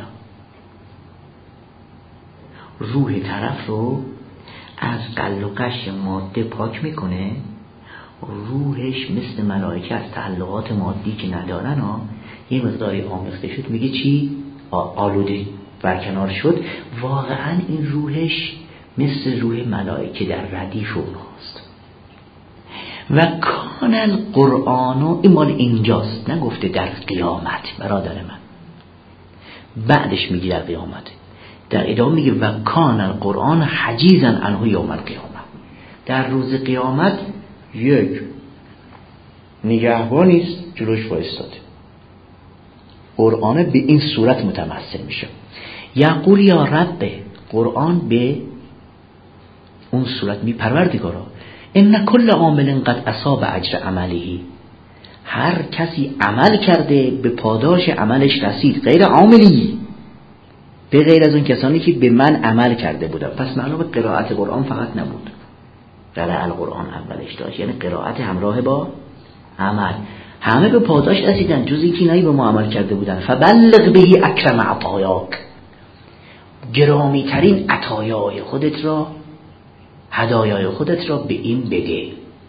روح طرف رو از قل و قش ماده پاک میکنه، روحش مثل ملائکه از تعلقات مادی که ندارن ها، یه مقداری آمیخته شد، میگه چی؟ آلوده برکنار شد، واقعا این روحش مثل روح ملائکه در ردیف اونهاست. و کان القرآن، این مال اینجاست، نگفته در قیامت برادر من، بعدش میگه در قیامت، در ادامه میگه و کان القرآن حجیزا عنه یوم القیامه، در روز قیامت یک نگهبانیست جلوش وایستاده، قرآن به این صورت متمثل میشه. یقول یا رب، قرآن به اون صورت می پروردگارا، ان کل عامل قد اصاب اجر عمله، هر کسی عمل کرده به پاداش عملش رسید، غیر عاملی، به غیر از اون کسانی که به من عمل کرده بودن. پس معلومه قرائت قرآن فقط نبود، قرائت القرآن اولش داشت، یعنی قرائت همراه با عمل، همه به پاداش رسیدن جز اینکه اینایی به ما عمل کرده بودن. فبلغ بهی اکرم عطایاک، گرامی ترین عطایای خودت را، هدایای خودت را به این بده.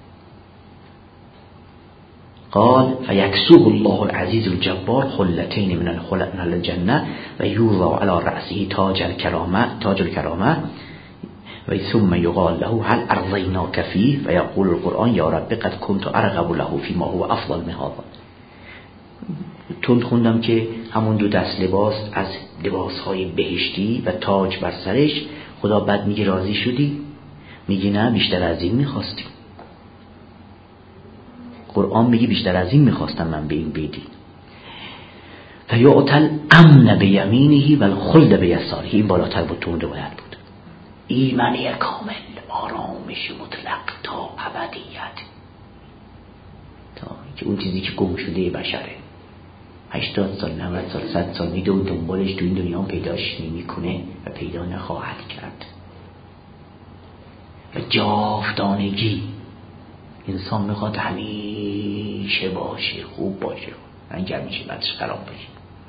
قال فیکسوه الله العزیز الجبار خلتین من الخلق من الجنه و یوضع علی رأسه تاج الکرامه، تاج الکرامه و ثم یقال له هل ارضیناک فیه و یقول القرآن یا رب قد كنت ارغب له فیما هو افضل من هذا. تند خوندم که همون دو دست لباس از لباسهای بهشتی و تاج بر سرش، خدا بعد میگه راضی شدی؟ میگه نه، بیشتر از این میخواستیم. قرآن میگه بیشتر از این میخواستم من به این بدی. فیعطل امن بیمینه و الخلد بیساره. این بالاتر بود، تو اون روایت بود. ایمنی کامل، آرامش مطلق تا ابدیت، تا که اون چیزی که گم شده بشره هشتاد سال، نود سال، صد سال میده و دنبالش تو این دنیا پیداش نمیکنه و پیدا نخواهد کرد. و جاودانگی، انسان میخواد همیشه باشه، خوب باشه، انجام میشه بعدش خراب بشه،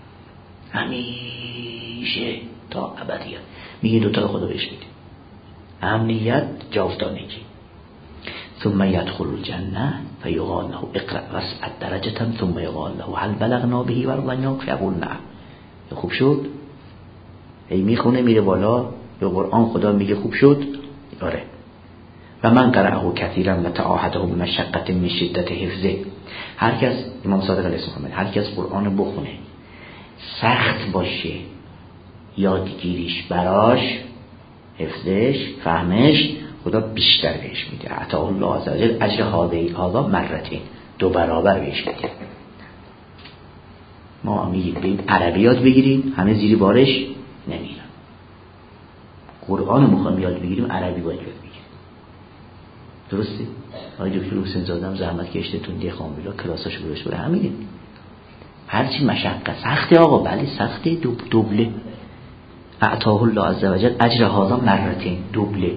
همیشه تا ابدیت. میگه دوتا خدا بهش میده، امنیت، جاودانگی. ثم يدخل الجنه فيقال له اقرأ واسعد درجه ثم يقال له هل بلغنا به ورضيناك فيقول نعم. خوب شد؟ ای میخونه میره بالا، به قرآن خدا میگه خوب شد؟ آره. و من قرأه كثيرا و تعاهده بمشقة من شدت حفظه. هر کس، امام صادق علیه السلام، هر کس قرآن بخونه سخت باشه یادگیریش براش، حفظش، فهمش، خدا بیشتر بهش میده. عطا الله عز وجل اجر هذا مرتين، دو برابر بهش میده. ما میگیم عربی یاد بگیریم، همه زیر بارش نمیرن. قرآن میخوام یاد بگیریم، عربی باید یاد بگیریم. درسته؟ آقای دکتر حسین زاده هم زحمت کشته تون دی خامبیلا کلاساشو گذاشت برای همینه. هرچی مشقت سخته آقا، بله سخته، دو دوبله. اعطاه الله عز وجل اجر هذا مرتين، دوبله.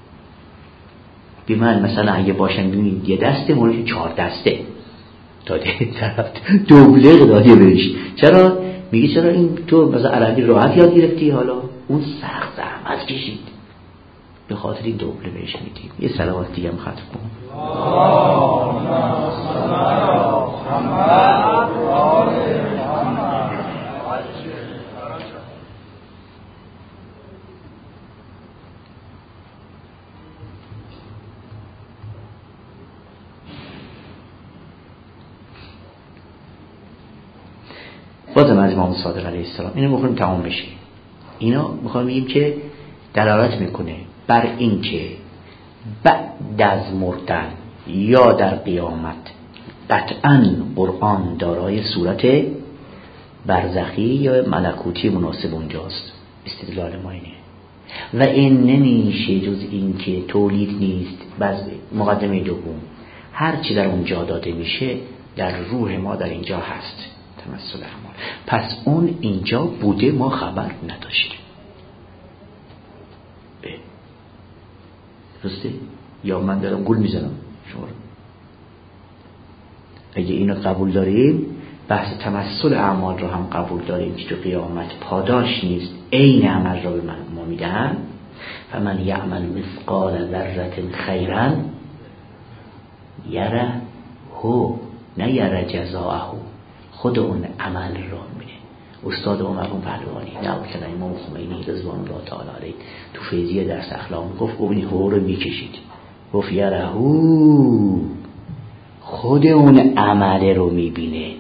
بیمال مثلا اگه باشن میبینید یه دسته مورد چهار دسته داده طرف، دوبله داده بهش. چرا؟ میگه چرا این تو مثلا عربی راحت یاد گرفتی، حالا اون سخت زحمت کشید، به خاطر این دوبله بهش میدیم. یه صلوات دیگه هم ختم کن. بازم از امام صادق علیه السلام اینو میخوایم تمام بشه. اینا میخوایم بگیم که دلالت میکنه بر این که بعد از مردن یا در قیامت قطعاً قرآن دارای صورت برزخی یا ملکوتی مناسب اونجاست. استدلال ما اینه. و این نمیشه جز این که تولید نیست. بعد مقدمه دوم، هر چی در اونجا داده میشه در روح ما در اینجا هست، تمثل اعمال. پس اون اینجا بوده، ما خبر نداشتیم. درسته؟ یا من دارم گول میزنم شما رو؟ اگه اینو قبول داریم، بحث تمثل اعمال رو هم قبول داریم که تو قیامت پاداش نیست، عین عمل رو به من ما میدن. فمن یعمل مثقال ذره خیرا یره هو، نه یره جزاءه، خود اون عمل رو میده. استاد عمر بن پهلوانی نه امام خمینی رضوان الله تعالی علیه تو فیضیه درس اخلاق گفت ببینی هو رو میکشید، گفت یره هو، خود اون عمل رو میبینه.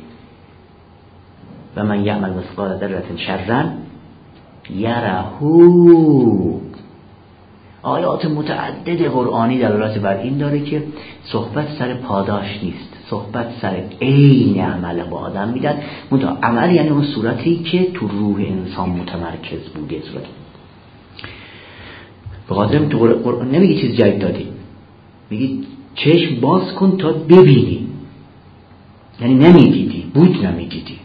و من یعمل مثقال ذره شرا یره هو. آیات متعدد قرآنی دلالت بر این داره که صحبت سر پاداش نیست، صحبت سر عین عمل با آدم میدن. منتها عمل یعنی اون صورتی که تو روح انسان متمرکز بوده. صورت به خاطر تو قرآن نمیگی چیز جدید دادی، میگی چشم باز کن تا ببینی، یعنی نمیدیدی، بود نمیدیدی.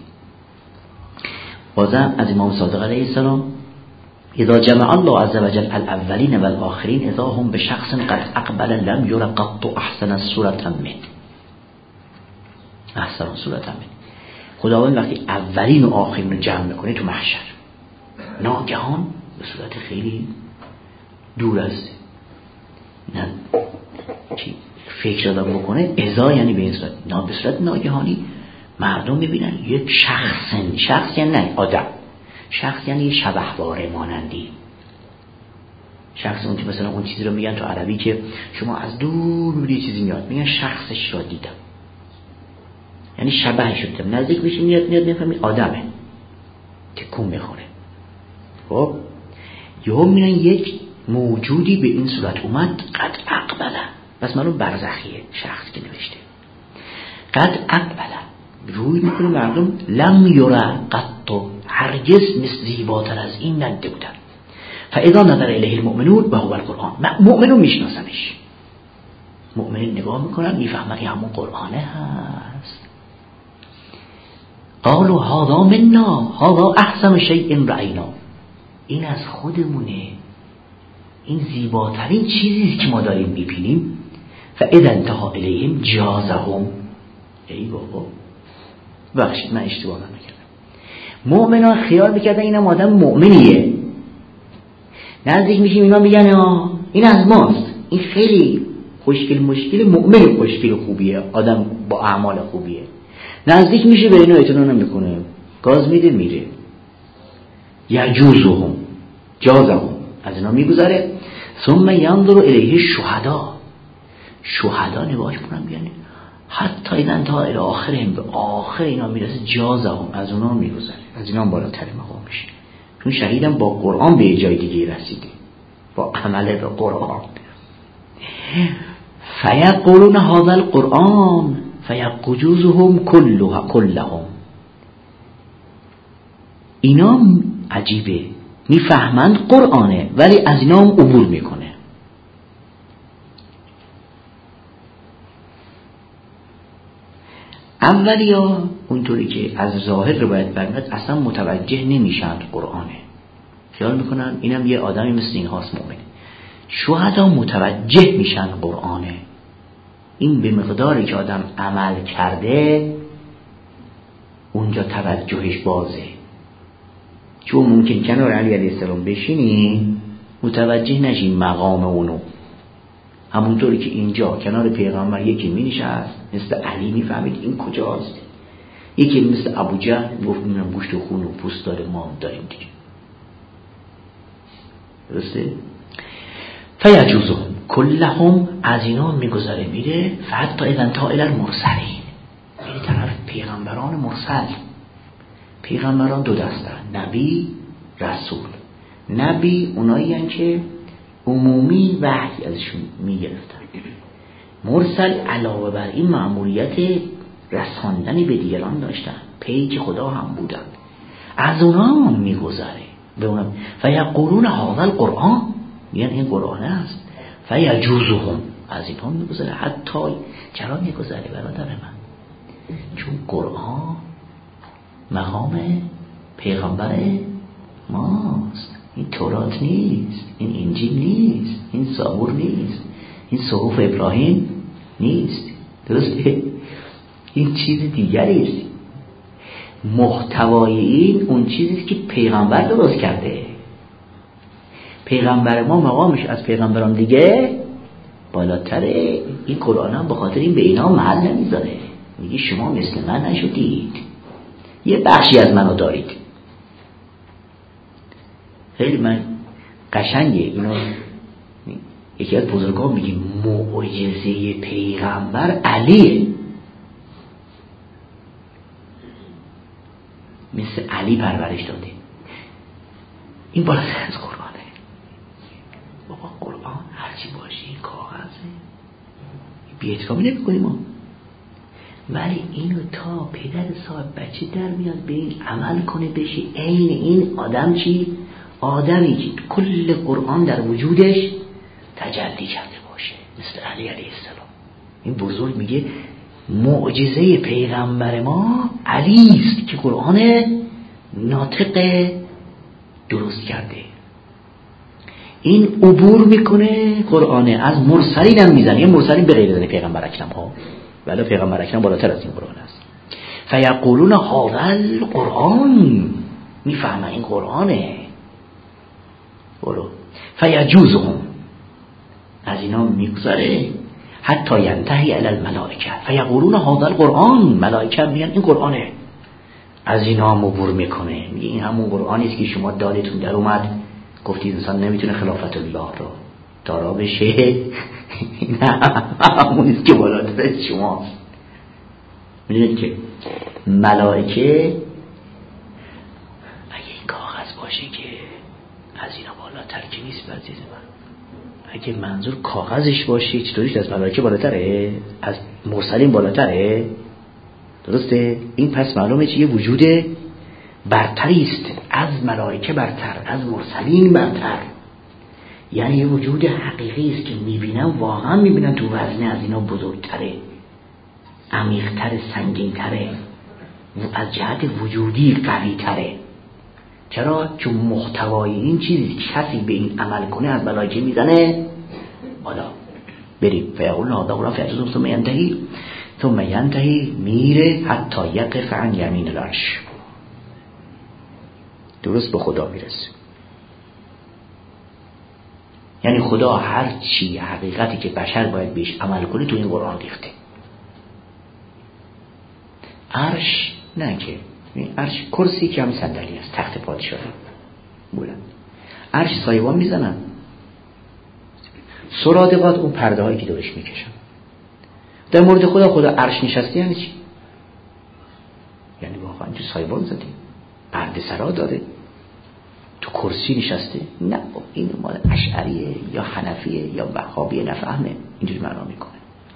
بازم از امام صادق علیه السلام اذا جمع الله عز وجل الاولین والآخرین اذا هم بشخص قد اقبل لم ير قط احسن صورتا من احسن صورتا من. خداوند وقتی اولین و آخرین رو جمع میکنه تو محشر، ناگهان به صورت خیلی دور است، نه چی فکر آدم بکنه، اذا یعنی به این صورت، نه به صورت ناگهانی مردم میبینن یک شخص، شخص یعنی نه آدم، شخص یعنی شبهواره مانندی، شخص اون که مثلا اون چیزی رو میگن تو عربی که شما از دور میبینی چیزی میاد، میگن شخصش را دیدم، یعنی شبهش دیدم، نزدیک میشه میاد میاد نفهمی آدمه، تکون میخوره. خب یهو میگن یک موجودی به این صورت اومد، قد اقبله، پس منو برزخیه شخص که نوشته، قد اقبله، روی میکنه مردم، لم یره قط، هرگز مثل زیباتر از این ندیده بودن. فاذا نظر الیه المؤمنون و هو القرآن، مؤمنون میشناسنش، مؤمنین نگاه میکنن میفهمن این همون قرآنه هست. قالوا هذا منا هذا احسن شیء رأینا، این از خودمونه، این زیباترین چیزی که ما داریم میبینیم. فاذا انتهى الیهم جازهم، ای بابا بخشید من اشتباه نکردم، مؤمنان خیال میکردن اینم آدم مؤمنیه، نزدیک میشیم اینا میگن آه این از ماست، این خیلی خوشگل مشکل مؤمن، خوشگل خوبیه، آدم با اعمال خوبیه، نزدیک میشه به اینا اعتنا نمیکنه، گاز میده میره. یجوزهم، جازهم، از اینا میگذره. ثم ينظر الیه الشهدا، شهدا نگاهش کنن بیان حتی اینا تا الی آخرهم، به آخر اینا میرسه، جازهم، از اونا میگذره، از اینا بالاتر مقام میشه، چون شهیدم با قرآن به جای دیگه رسیده، با عمل به قرآن. فیقولون هذا القرآن فیقجوزهم كلها كلهم، اینا عجیبه میفهمند قرآنه ولی از اینا هم عبور میکنه. اولیا اونطوری که از ظاهر روایت برمیاد اصلا متوجه نمیشند قرآنه، خیال میکنن اینم یه آدمی مثل این هاست مؤمن. شهدا متوجه میشن قرآنه، این به مقداری که آدم عمل کرده اونجا توجهش بازه، چون ممکن کنار علی علیه السلام بشینی متوجه نشی مقام اونو، همونطوری که اینجا کنار پیغمبر یکی می نشست مثل علی میفهمید این کجاست، یکی مثل ابو جهل گفت میرم گوشت و خون و پوست داره ما داریم دیگه، درسته؟ فیجوزهم کلهم، از اینا میگذاره میره، حتی اذا انتهى الی المرسلین، میره طرف پیغمبران مرسل. پیغمبران دو دستن، نبی رسول. نبی اونایی هستن که عمومی وحی ازشون میگرفتن، مرسل علاوه بر این مأموریت رساندنی به دیگران داشتن، پیک خدا هم بودن، از اونا هم میگذره به اونم. فیقولون هذا القرآن، میگن این قرآن است. فیجوزهم، از اینها میگذره. حتی چرا میگذره برادر من؟ چون قرآن مقام پیغمبر ماست، این تورات نیست، این انجیل نیست، این زبور نیست، این صحف ابراهیم نیست، درسته؟ این چیز دیگری است. محتوای این اون چیزی که پیغمبر درست کرده. پیغمبر ما مقامش از پیغمبران دیگه بالاتره. این قرآن هم به خاطر این به اینا محل نمیذاره، میگه شما مثل من نشدید، یه بخشی از منو دارید. خیلی من قشنگه اینا. یکی از بزرگان میگه معجزه پیغمبر علیه، مثل علی پرورش داده، این بالاتر از قرآنه. بابا قرآن هرچی باشه این کاغذه، بی‌احترامی نمی‌کنیم ما، ولی اینو تا پدر صاحب بچه در میاد به این عمل کنه بشه عین این آدم. چی؟ آدمی که کل قرآن در وجودش تجلی کرده باشه، مثل علی علیه السلام. این بزرگ میگه معجزه پیغمبر ما علی است که قرآن ناطق درست کرده. این عبور میکنه قرآن، از مرسلین هم میزنه، یه مرسلین به غیر از پیغمبر اکرم ها، ولی پیغمبر اکرم بالاتر از این قرآن است. فیقولون هذا القرآن، میفهمه این قرآنه. برو فیجوزهم، از اینا میگذاره. حتی ینتهی الی الملائکه فیقولون هذا القرآن، ملائکه میگن این قرآنه، از اینا هم عبور میکنه، میگه این همون قرآنی است که شما دادتون در اومد گفتی انسان نمیتونه خلافت الله رو دارا بشه. نه همونیست که بالاتر از شماست. میدونید که ملائکه اگه این کاغذ باشه که از اینا بالاتر که نیست عزیز من. اگه منظور کاغذش باشه چطوریش از ملائکه بالاتره؟ از مرسلین بالاتره؟ درسته؟ این پس معلومه چه یه وجود برتری است، از ملائکه برتر، از مرسلین برتر. یعنی یه وجود حقیقی است که میبینن، واقعا میبینن تو وزنه از اینا بزرگتره، عمیق‌تره، سنگین‌تره، از جهت وجودی قوی‌تره. چرا؟ چون محتوای این چیزی کسی به این عمل کنه از ملائکه میزنه بالا. بریم فیقول هذا غلام فیعجزون ثم ینتهی ثم ینتهی میره حتی یقف عن یمین العرش، درست به خدا میرسه. یعنی خدا هر چی حقیقتی که بشر باید بهش عمل کنه تو این قرآن ریخته. عرش نه که عرش کرسی که هم صندلی است، تخت پادشاهی بلند. عرش سایبان میزنن، سرادقات اون پرده هایی که دورش میکشن. در مورد خدا خدا عرش نشسته یعنی چی؟ یعنی واقعا تو سایبان زده، پرده سرا داره، تو کرسی نشسته. نه این مال اشعریه یا حنفیه یا وهابیه، نفهمه اینجوری معنا میکنه.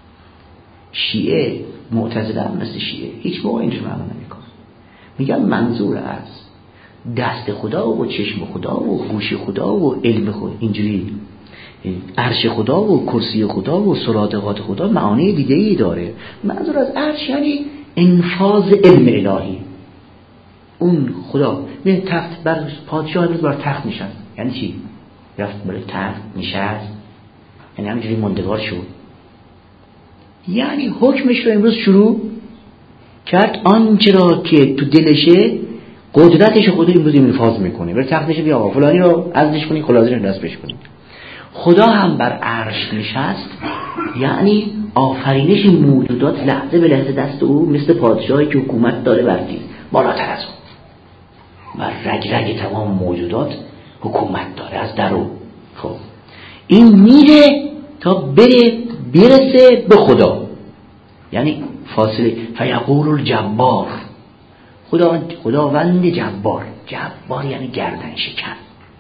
شیعه معتزله هم مثل شیعه هیچ موقع اینجوری معنا نمیکنه. میگن منظور از دست خدا و چشم خدا و گوش خدا و علم خدا، اینجوری عرش خدا و کرسی خدا و سرادقات خدا معانی دیگه ای داره. منظور از عرش یعنی انفاذ علم الهی. اون خدا میره تخت بر پادشاه امروز بر تخت نشست، یعنی چی؟ رفت بر تخت نشست، یعنی همینجوری موندگار شد، یعنی حکمش رو امروز شروع کرد. آنچه را که تو دلشه قدرتش خدا امروز انفاذ میکنه. بر تخت نشه، بیا آقا فلانی رو عزلش کنی، خلاصش رو دست بش کنی. خدا هم بر عرش نشست، یعنی آفرینش موجودات لحظه به لحظه دست او، مثل پادشاهی که حکومت داره بردی بالاتر از اون و رگ رگ تمام موجودات حکومت داره از درون. خب این میره تا بره برسه به خدا، یعنی فاصله. فیقول الجبار، خدا خداوند جبار. جبار یعنی گردن شکن.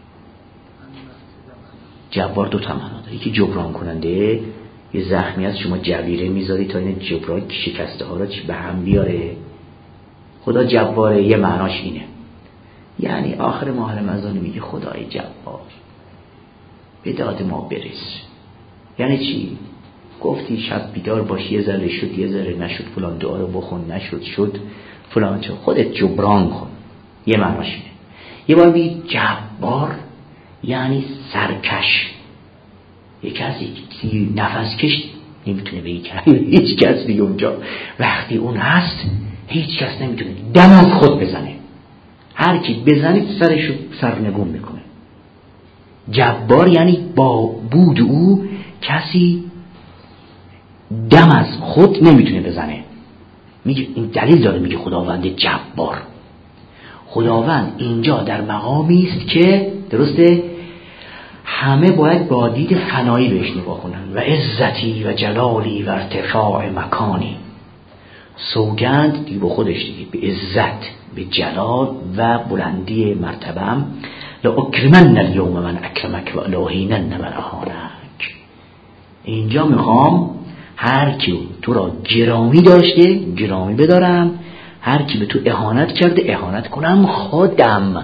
جبار دو تا معنا داره، یکی جبران کننده، یه زخمی از شما جبیره میذاری تا این جبران شکسته ها را به هم بیاره. خدا جباره، یه معناش اینه. یعنی آخر ماه رمضان میگه خدای جبار به داد ما برس. یعنی چی؟ گفتی شب بیدار باشی، یه ذره شد یه ذره نشد، فلان دعا رو بخون نشد شد فلان، چه خودت جبران کن. یه معناش اینه. یه بار میگه جبار یعنی سرکش، یه کسی که نفس کش نمیتونه به یک هیچ کس دیگه اونجا وقتی اون هست هیچ کس نمیتونه دم از خود بزنه. هر کی بزنید سرشو سرنگون میکنه. جبار یعنی با بود او کسی دم از خود نمیتونه بزنه. میگه این دلیل داره، میگه خداوند جبار. خداوند اینجا در مقامی است که درسته همه باید با دید فنایی بهش نگاه کنن. و عزتی و جلالی و ارتفاع مکانی، سوگند دیگه با خودش دیگه به عزت، به جلال و بلندی مرتبه‌ام. لأکرمن اليوم من اکرمک و لأهینن من اهانک. اینجا میخوام هر کی تو را گرامی داشته گرامی بدارم، هر کی به تو اهانت کرده اهانت کنم خودم.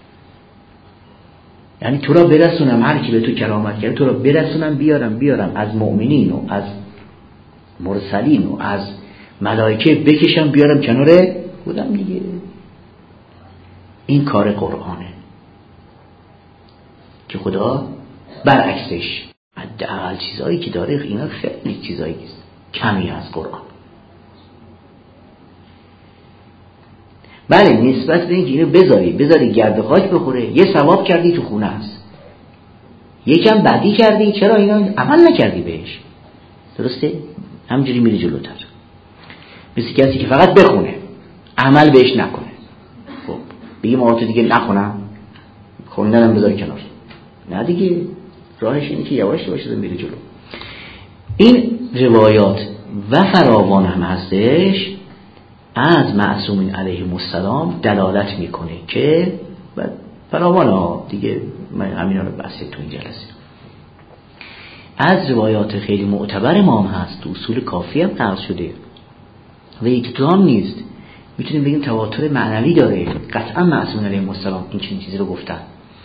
یعنی تو را برسونم، هر کی به تو کرامت کرده تو را برسونم، بیارم بیارم از مؤمنین و از مرسلین و از ملائکه بکشم بیارم کنار خودم دیگه. این کار قرآنه که خدا برعکسش حداقل چیزایی که داره اینا خیلی چیزایی کمی از قرآن. بله نسبت به اینکه اینو بذاری بذاری گرد خاک بخوره، یه ثواب کردی تو خونه هست، یکم بدی کردی، چرا اینا عمل نکردی بهش؟ درسته؟ همجوری میری جلوتر. مثل کسی که فقط بخونه عمل بهش نکنه. خب بگیم آقا تو دیگه نخونم، خوندنم بذار کنار، نه دیگه، راهش اینه که یواش یواش میره جلو. این روایات و فراوان هم هستش از معصومین علیهم السلام دلالت میکنه که فراوان ها دیگه، من همینا رو بحث تو این جلسه از روایات خیلی معتبر ما هم هست، تو اصول کافی هم نقل شده و یک تو هم نیست، میتونیم بگیم تواتر معنوی داره. قطعا معصومین علیهم السلام این چنین چیزی رو گفتن،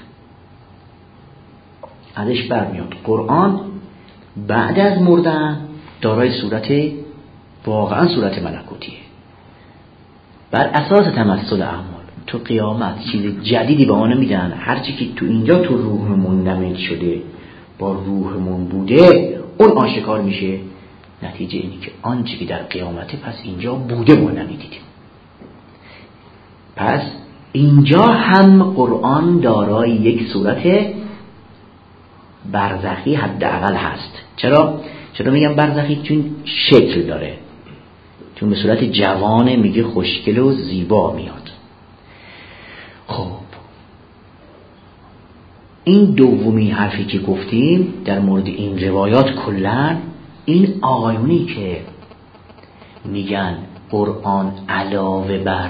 ازش برمیاد قرآن بعد از مردن دارای صورت واقعا صورت ملکوتیه، بر اساس تمثل اعمال. تو قیامت چیز جدیدی به ما نمیدن، هرچی که تو اینجا تو روحمون نمید شده با روحمون بوده اون آشکار میشه. نتیجه اینی که آنچه که در قیامت پس اینجا بوده ما نمیدیدیم. پس اینجا هم قرآن دارای یک صورت برزخی حداقل هست. چرا؟ چرا میگم برزخی؟ چون شکل داره، چون به صورت جوانه، میگه خوشگل و زیبا میاد. خب این دومی حرفی که گفتیم در مورد این روایات کلن، این آقایونی که میگن قرآن علاوه بر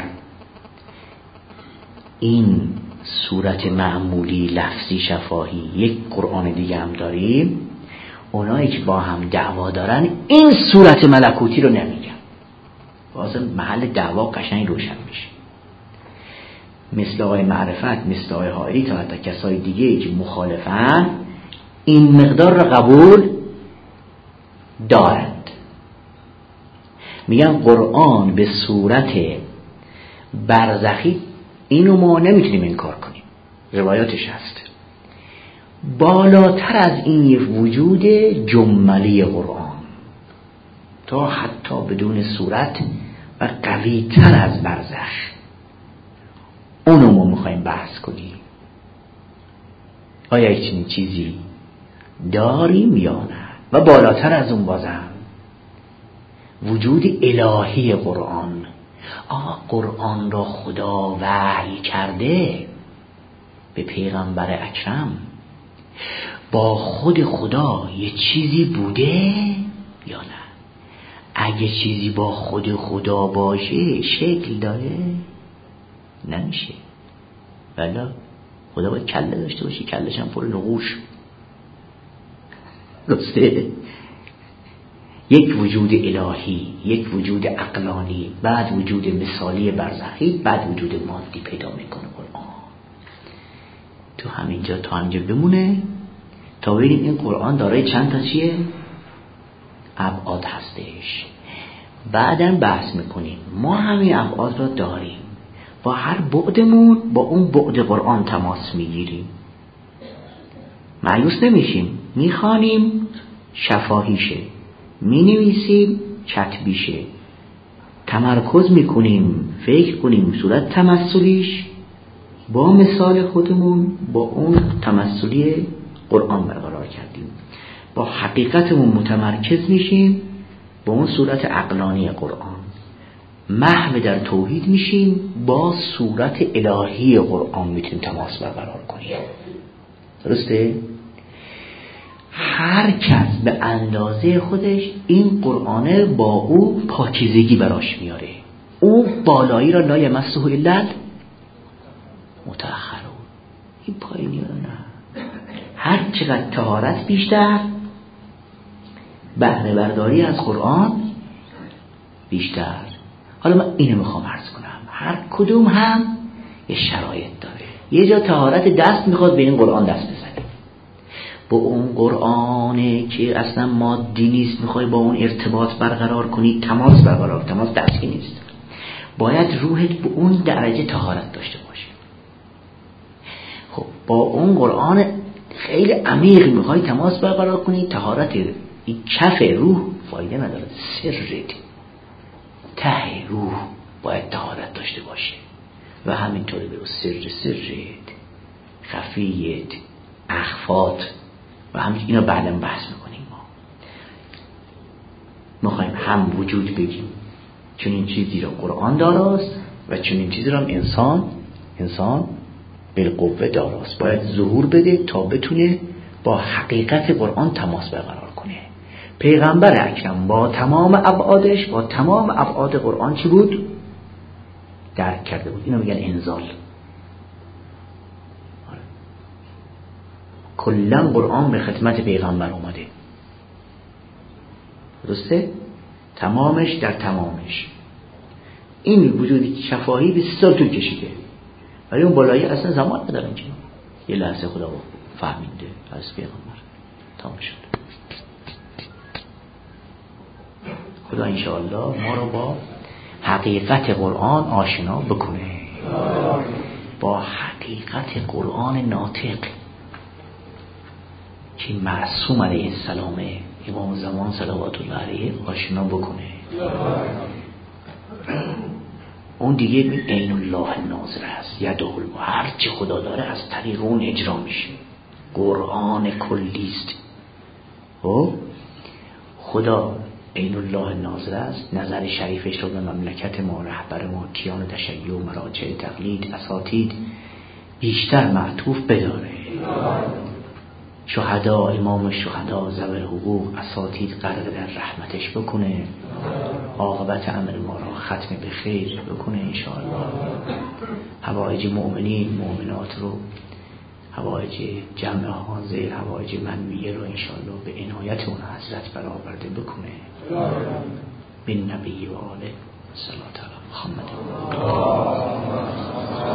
این صورت معمولی لفظی شفاهی یک قرآن دیگه هم داریم، اونایی که با هم دعوا دارن این صورت ملکوتی رو نمیگن، واسه محل دعوا قشنگ روشن میشه. مثل آقای معرفت، مثل آقای حائری، تا حتی کسای دیگه که مخالفن این مقدار رو قبول دارند، میگن قرآن به صورت برزخی اینو ما نمیتونیم انکار کنیم، روایاتش هست. بالاتر از این وجود جملی قرآن تا حتی بدون صورت و قوی تر از برزخ، اونو ما میخوایم بحث کنیم. آیا یک چنین چیزی داریم یا نه؟ و بالاتر از اون بازم وجود الهی قرآن. آقا قرآن را خدا وحی کرده به پیغمبر اکرم، با خود خدا یه چیزی بوده یا نه؟ اگه چیزی با خود خدا باشه شکل داره؟ نمیشه. بلا خدا باید کله داشته باشه، کلش هم پر نقوش. درسته؟ یک وجود الهی، یک وجود عقلانی، بعد وجود مثالی برزخی، بعد وجود مادی پیدا میکنه قرآن. تو همینجا تا همینجا بمونه تا ببینیم این قرآن دارای چند تا چیه؟ ابعاد هستش. بعدن بحث میکنیم ما همین ابعاد را داریم، با هر بعدمون با اون بعد قرآن تماس میگیریم، مایوس نمیشیم، میخوانیم شفاهیشه، مینویسیم کتبیشه، تمرکز میکنیم، فکر کنیم صورت تمثلیش با مثال خودمون با اون تمثلی قرآن برقرار کردیم، با حقیقتمون متمرکز میشیم با اون صورت عقلانی قرآن، محو در توحید میشیم با صورت الهی قرآن میتونیم تماس برقرار کنیم. درسته؟ هر کس به اندازه خودش این قرآنه با او پاکیزگی براش میاره، او بالایی را لا یمسه الا المطهرون، این پایینی را نه. هر چقدر طهارت بیشتر، بهره برداری از قرآن بیشتر. حالا من اینو میخوام عرض کنم، هر کدوم هم یه شرایط داره. یه جا طهارت دست میخواد به این قرآن دست بزنی، با اون قرآنه که اصلا مادی نیست میخوای با اون ارتباط برقرار کنی، تماس برقرار، تماس دستی نیست، باید روحت به اون درجه طهارت داشته باشه. خب با اون قرآن خیلی عمیق میخوای تماس برقرار کنی، طهارت این کف روح فایده نداره، سرت ته روح باید طهارت داشته باشه و همینطوری برو سر سرت، خفیت، اخفات و همین اینا بعداً بحث میکنیم. ما میخوایم هم وجود بگیم چون این چیزی رو قرآن داراست و چون این چیزی رو هم انسان انسان بالقوه داراست، باید ظهور بده تا بتونه با حقیقت قرآن تماس برقرار کنه. پیغمبر اکرم با تمام ابعادش، با تمام ابعاد قرآن چی بود؟ درک کرده بود. اینو میگن انزال. کلا قرآن به خدمت پیغمبر اومده، درسته؟ تمامش در تمامش. این وجود شفاهی بیست سال طول کشیده، ولی اون بالایی اصلا زمان ندارن که یه لحظه خدا فهمیده از پیغمبر تمام شد. خدا انشاءالله ما رو با حقیقت قرآن آشنا بکنه، با حقیقت قرآن ناطق که معصوم علیه السلام امام زمان صلوات الله علیه آشنا بکنه. اون دیگه این عین الله ناظر هست، یده الله، هر چی خدا داره از طریق اون اجرا میشه. قرآن کلیست. خدا عین الله ناظر است، نظر شریفش رو به مملکت ما، رهبر ما، کیان تشیع و مراجع تقلید، اساتید بیشتر معطوف بداره. شهدا، امام شهدا، ذوی حقوق، اساتید غرق در رحمتش بکنه، عاقبت امر ما را ختم به خیر بکنه انشاءالله. حوائج مؤمنین مؤمنات رو، حوائج جمع حاضر، حوائج منویه رو انشاءالله به عنایت اون حضرت برآورده بکنه. بن نبی و آله صلوات علی محمد.